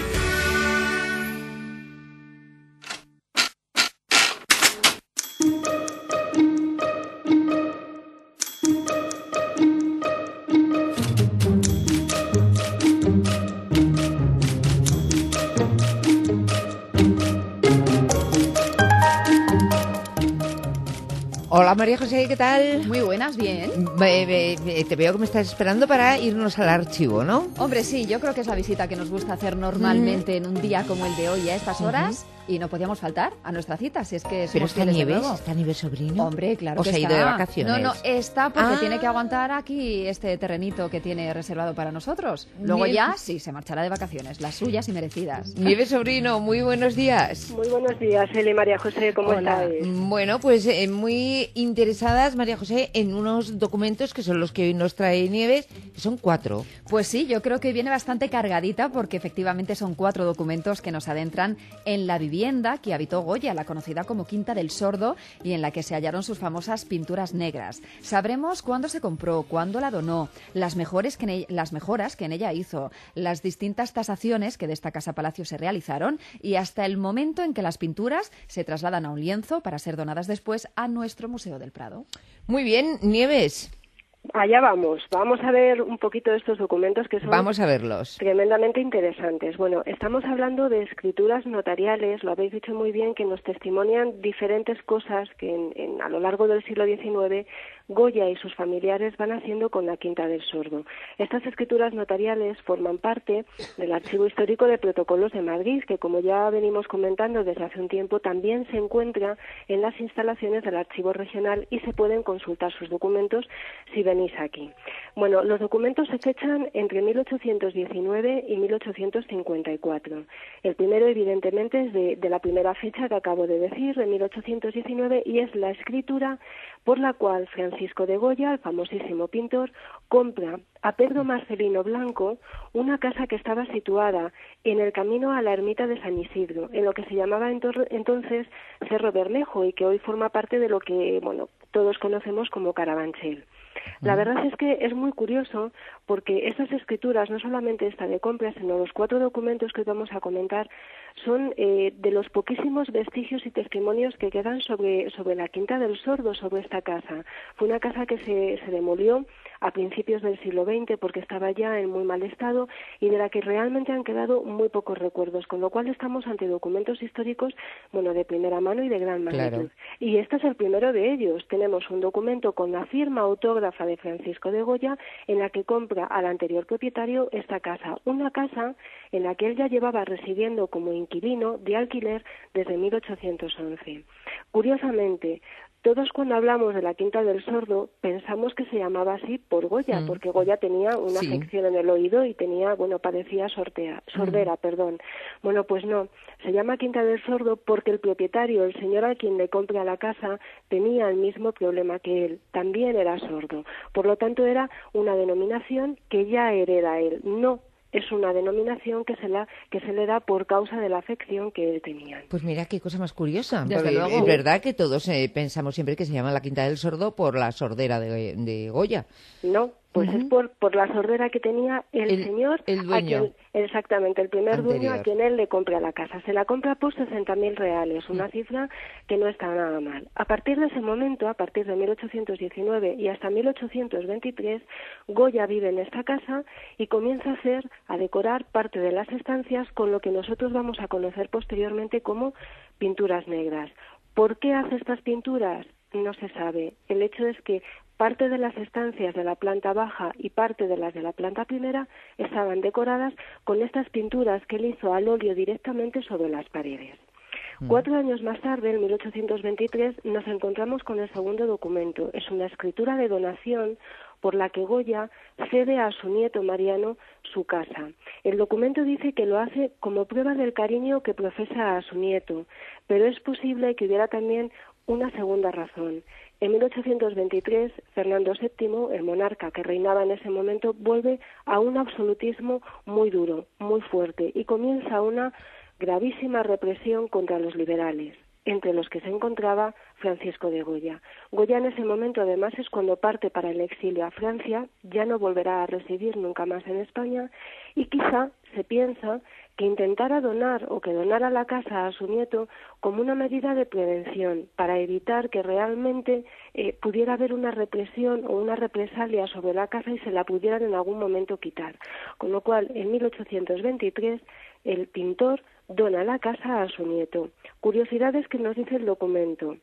Hola María José, ¿qué tal? Muy buenas, bien. Be, be, be, te veo que me estás esperando para irnos al archivo, ¿no? Hombre, sí, yo creo que es la visita que nos gusta hacer normalmente mm. en un día como el de hoy a estas horas. Uh-huh. Y no podíamos faltar a nuestra cita, si es que somos ¿Pero está fieles Nieves? de nuevo. ¿Está Nieves sobrino? Hombre, claro ¿O que se ha está. ido de vacaciones? No, no, está porque ah. tiene que aguantar aquí este terrenito que tiene reservado para nosotros. Luego Nieves. ya, sí, se marchará de vacaciones, las suyas y merecidas. Nieves sobrino, muy buenos días. Muy buenos días, Eli y María José, ¿cómo Hola. estáis? Bueno, pues eh, muy interesadas, María José, en unos documentos que son los que hoy nos trae Nieves, que son cuatro. Pues sí, yo creo que viene bastante cargadita porque efectivamente son cuatro documentos que nos adentran en la vivienda que habitó Goya, la conocida como Quinta del Sordo, y en la que se hallaron sus famosas pinturas negras. Sabremos cuándo se compró, cuándo la donó, las, mejores que en ella, las mejoras que en ella hizo, las distintas tasaciones que de esta casa palacio se realizaron y hasta el momento en que las pinturas se trasladan a un lienzo para ser donadas después a nuestro Museo del Prado. Muy bien, Nieves. Allá vamos, vamos a ver un poquito de estos documentos que son vamos a verlos. Tremendamente interesantes. Bueno, estamos hablando de escrituras notariales, lo habéis dicho muy bien, que nos testimonian diferentes cosas que en, en, a lo largo del siglo diecinueve Goya y sus familiares van haciendo con la Quinta del Sordo. Estas escrituras notariales forman parte del Archivo Histórico de Protocolos de Madrid, que como ya venimos comentando desde hace un tiempo, también se encuentra en las instalaciones del Archivo Regional y se pueden consultar sus documentos si venís aquí. Bueno, los documentos se fechan entre mil ochocientos diecinueve y mil ochocientos cincuenta y cuatro. El primero, evidentemente, es de, de la primera fecha que acabo de decir, de mil ochocientos diecinueve, y es la escritura por la cual Francisco de Goya, el famosísimo pintor, compra a Pedro Marcelino Blanco una casa que estaba situada en el camino a la ermita de San Isidro, en lo que se llamaba entonces Cerro Bermejo y que hoy forma parte de lo que, bueno, todos conocemos como Carabanchel. La verdad es que es muy curioso porque estas escrituras, no solamente esta de compra, sino los cuatro documentos que vamos a comentar, son eh, de los poquísimos vestigios y testimonios que quedan sobre, sobre la Quinta del Sordo, sobre esta casa. Fue una casa que se, se demolió a principios del siglo veinte porque estaba ya en muy mal estado y de la que realmente han quedado muy pocos recuerdos, con lo cual estamos ante documentos históricos, bueno, de primera mano y de gran magnitud. Claro. Y este es el primero de ellos. Tenemos un documento con la firma autógrafa de Francisco de Goya en la que compra al anterior propietario esta casa, una casa en la que él ya llevaba residiendo como inquilino de alquiler desde mil ochocientos once. Curiosamente, todos cuando hablamos de la Quinta del Sordo pensamos que se llamaba así por Goya, mm. porque Goya tenía una sí. afección en el oído y tenía, bueno, padecía sortea, sordera, mm. perdón. Bueno, pues no, se llama Quinta del Sordo porque el propietario, el señor a quien le compra la casa, tenía el mismo problema que él, también era sordo. Por lo tanto, era una denominación que ya hereda él, no es una denominación que se, la, que se le da por causa de la afección que él tenía. Pues mira, qué cosa más curiosa. Desde luego. Es verdad que todos eh, pensamos siempre que se llama la Quinta del Sordo por la sordera de, de Goya. No, pues uh-huh. es por, por la sordera que tenía el, el señor, el dueño. A quien, exactamente, el primer anterior. dueño a quien él le compra la casa. Se la compra por sesenta mil reales, una uh-huh. cifra que no está nada mal. A partir de ese momento, a partir de mil ochocientos diecinueve y hasta mil ochocientos veintitrés, Goya vive en esta casa y comienza a hacer, a decorar parte de las estancias con lo que nosotros vamos a conocer posteriormente como pinturas negras. ¿Por qué hace estas pinturas? No se sabe. El hecho es que parte de las estancias de la planta baja y parte de las de la planta primera estaban decoradas con estas pinturas que él hizo al óleo directamente sobre las paredes. Mm. Cuatro años más tarde, en mil ochocientos veintitrés, nos encontramos con el segundo documento. Es una escritura de donación por la que Goya cede a su nieto Mariano su casa. El documento dice que lo hace como prueba del cariño que profesa a su nieto, pero es posible que hubiera también una segunda razón. En mil ochocientos veintitrés, Fernando séptimo, el monarca que reinaba en ese momento, vuelve a un absolutismo muy duro, muy fuerte, y comienza una gravísima represión contra los liberales, entre los que se encontraba Francisco de Goya. Goya en ese momento además es cuando parte para el exilio a Francia, ya no volverá a residir nunca más en España y quizá se piensa que intentara donar o que donara la casa a su nieto como una medida de prevención para evitar que realmente eh, pudiera haber una represión o una represalia sobre la casa y se la pudieran en algún momento quitar. Con lo cual, en mil ochocientos veintitrés, el pintor dona la casa a su nieto. Curiosidades que nos dice el documento.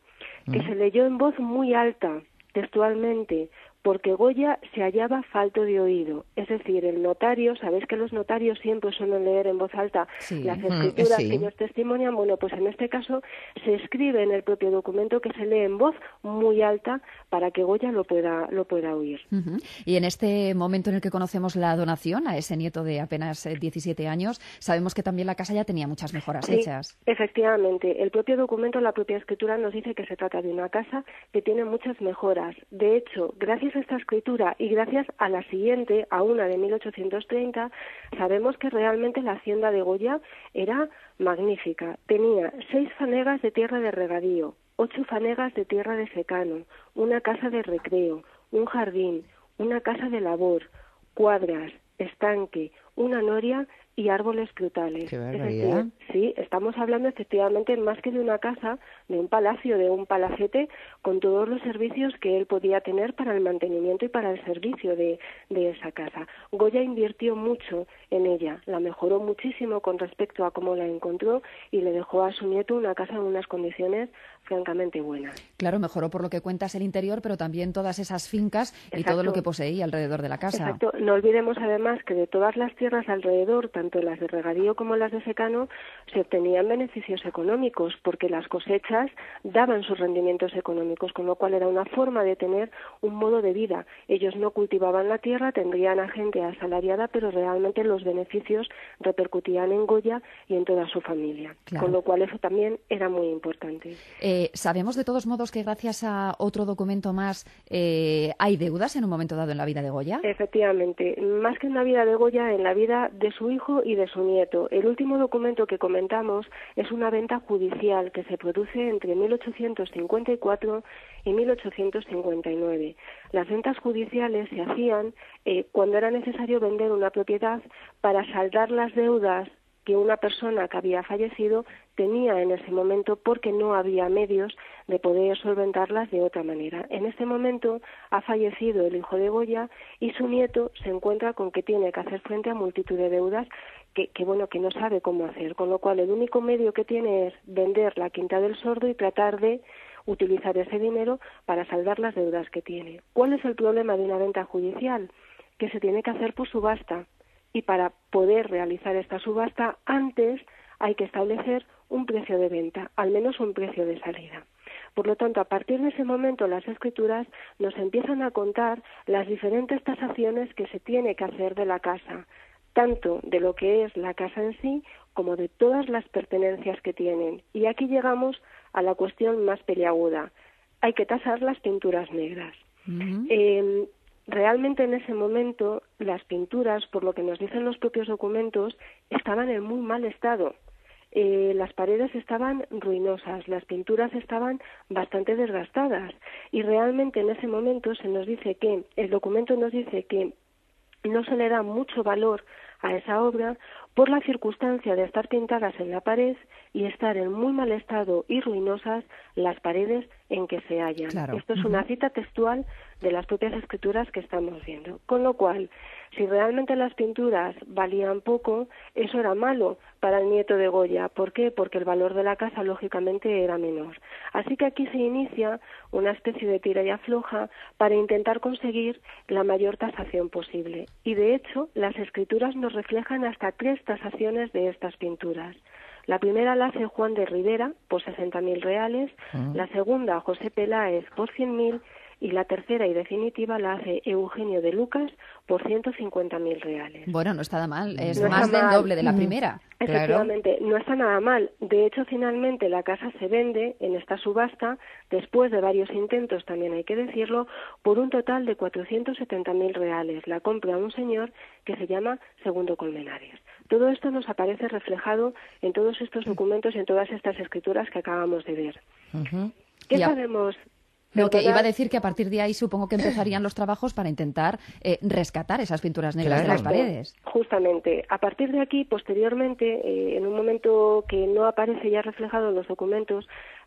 que se leyó en voz muy alta, textualmente, porque Goya se hallaba falto de oído. Es decir, el notario, sabéis que los notarios siempre suelen leer en voz alta Sí. las Mm, escrituras sí. que ellos testimonian. Bueno, pues en este caso se escribe en el propio documento que se lee en voz muy alta para que Goya lo pueda, lo pueda oír. Ujú. Y en este momento en el que conocemos la donación a ese nieto de apenas eh, diecisiete años, sabemos que también la casa ya tenía muchas mejoras Sí, hechas. efectivamente. El propio documento, la propia escritura nos dice que se trata de una casa que tiene muchas mejoras. De hecho, gracias a esta escritura y gracias a la siguiente, a una de mil ochocientos treinta, sabemos que realmente la hacienda de Goya era magnífica. Tenía seis fanegas de tierra de regadío, ocho fanegas de tierra de secano, una casa de recreo, un jardín, una casa de labor, cuadras, estanque, una noria y árboles frutales. ¡Qué Es barbaridad! decir, sí, estamos hablando efectivamente más que de una casa, de un palacio, de un palacete, con todos los servicios que él podía tener para el mantenimiento y para el servicio de, de esa casa. Goya invirtió mucho en ella, la mejoró muchísimo con respecto a cómo la encontró y le dejó a su nieto una casa en unas condiciones francamente buenas. Claro, mejoró por lo que cuentas el interior, pero también todas esas fincas y todo lo Exacto. que poseía alrededor de la casa. Exacto. No olvidemos además que de todas las tierras alrededor, tanto las de regadío como las de secano, se obtenían beneficios económicos porque las cosechas daban sus rendimientos económicos, con lo cual era una forma de tener un modo de vida. Ellos no cultivaban la tierra, tendrían a gente asalariada, pero realmente los beneficios repercutían en Goya y en toda su familia, Claro. con lo cual eso también era muy importante. Eh, sabemos de todos modos que gracias a otro documento más eh, hay deudas en un momento dado en la vida de Goya. Efectivamente, más que en la vida de Goya, en la vida de su hijo y de su nieto. El último documento que comentamos es una venta judicial que se produce entre mil ochocientos cincuenta y cuatro y mil ochocientos cincuenta y nueve. Las ventas judiciales se hacían eh, cuando era necesario vender una propiedad para saldar las deudas que una persona que había fallecido tenía en ese momento porque no había medios de poder solventarlas de otra manera. En este momento ha fallecido el hijo de Goya y su nieto se encuentra con que tiene que hacer frente a multitud de deudas que, que bueno que no sabe cómo hacer, con lo cual el único medio que tiene es vender la Quinta del Sordo y tratar de utilizar ese dinero para saldar las deudas que tiene. ¿Cuál es el problema de una venta judicial? Que se tiene que hacer por subasta. Y para poder realizar esta subasta, antes hay que establecer un precio de venta, al menos un precio de salida. Por lo tanto, a partir de ese momento, las escrituras nos empiezan a contar las diferentes tasaciones que se tiene que hacer de la casa, tanto de lo que es la casa en sí, como de todas las pertenencias que tienen. Y aquí llegamos a la cuestión más peliaguda. Hay que tasar las pinturas negras. Uh-huh. Eh, Realmente en ese momento las pinturas, por lo que nos dicen los propios documentos, estaban en muy mal estado. Eh, las paredes estaban ruinosas, las pinturas estaban bastante desgastadas y realmente en ese momento se nos dice que, el documento nos dice que no se le da mucho valor a esa obra por la circunstancia de estar pintadas en la pared y estar en muy mal estado y ruinosas las paredes en que se hallan. Claro. Esto es una cita textual de las propias escrituras que estamos viendo. Con lo cual, si realmente las pinturas valían poco, eso era malo para el nieto de Goya. ¿Por qué? Porque el valor de la casa, lógicamente, era menor. Así que aquí se inicia una especie de tira y afloja para intentar conseguir la mayor tasación posible. Y, de hecho, las escrituras nos reflejan hasta tres tasaciones de estas pinturas. La primera la hace Juan de Rivera por sesenta mil reales, Mm. la segunda José Peláez por cien mil y la tercera y definitiva la hace Eugenio de Lucas por ciento cincuenta mil reales. Bueno, no está nada mal, es No más está del mal. doble de la primera. Efectivamente, no está nada mal. De hecho, finalmente la casa se vende en esta subasta, después de varios intentos, también hay que decirlo, por un total de cuatrocientos setenta mil reales. La compra un señor que se llama Segundo Colmenares. Todo esto nos aparece reflejado en todos estos documentos y en todas estas escrituras que acabamos de ver. Ujú. ¿Qué Y a- sabemos? Lo que Perdonad. iba a decir que a partir de ahí supongo que empezarían los trabajos para intentar eh, rescatar esas pinturas negras de las Exacto. paredes. Justamente. A partir de aquí, posteriormente, eh, en un momento que no aparece ya reflejado en los documentos,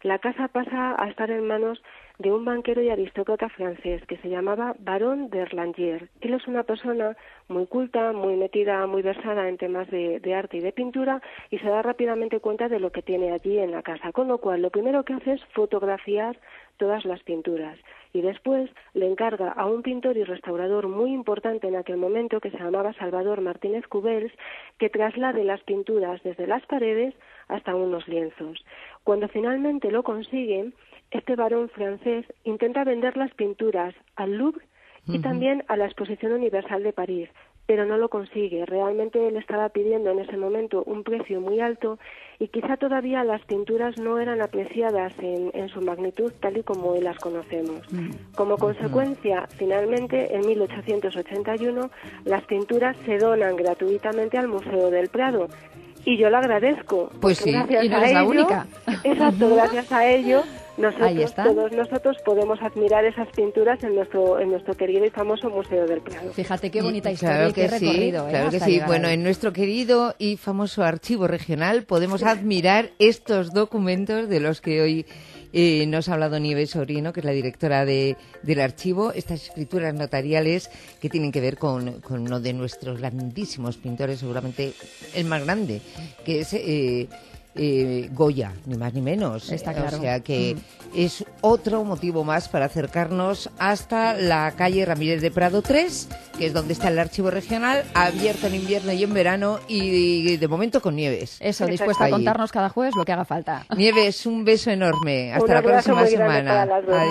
la casa pasa a estar en manos de un banquero y aristócrata francés que se llamaba Barón de Erlanger. Él es una persona muy culta, muy metida, muy versada en temas de, de arte y de pintura, y se da rápidamente cuenta de lo que tiene allí en la casa, con lo cual lo primero que hace es fotografiar todas las pinturas y después le encarga a un pintor y restaurador muy importante en aquel momento, que se llamaba Salvador Martínez Cubels, que traslade las pinturas desde las paredes hasta unos lienzos. Cuando finalmente lo consigue, este varón francés intenta vender las pinturas al Louvre y uh-huh. también a la Exposición Universal de París, pero no lo consigue. Realmente él estaba pidiendo en ese momento un precio muy alto y quizá todavía las pinturas no eran apreciadas en, en su magnitud tal y como hoy las conocemos. Como consecuencia, finalmente, en mil ochocientos ochenta y uno, las pinturas se donan gratuitamente al Museo del Prado. Y yo lo agradezco. Pues sí, gracias y no a eres la ello, única. Exacto, gracias a ello, Ahí nosotros, está. todos nosotros podemos admirar esas pinturas en nuestro en nuestro querido y famoso Museo del Prado. Fíjate qué bonita Y historia claro y qué que sí, recorrido. ¿eh? Claro que hasta sí. llegar Bueno, ahí. en nuestro querido y famoso archivo regional podemos admirar estos documentos de los que hoy eh, nos ha hablado Nieves Sobrino, que es la directora de, del archivo, estas escrituras notariales que tienen que ver con, con uno de nuestros grandísimos pintores, seguramente el más grande, que es eh, eh, Goya, ni más ni menos. Está claro. O sea que Mm. es otro motivo más para acercarnos hasta la calle Ramírez de Prado tres, que es donde está el archivo regional, abierto en invierno y en verano, y de momento con Nieves. Eso, dispuesta a Allí. contarnos cada jueves lo que haga falta. Nieves, un beso enorme. Hasta Un la abrazo próxima muy grande semana. para las dos. Adiós.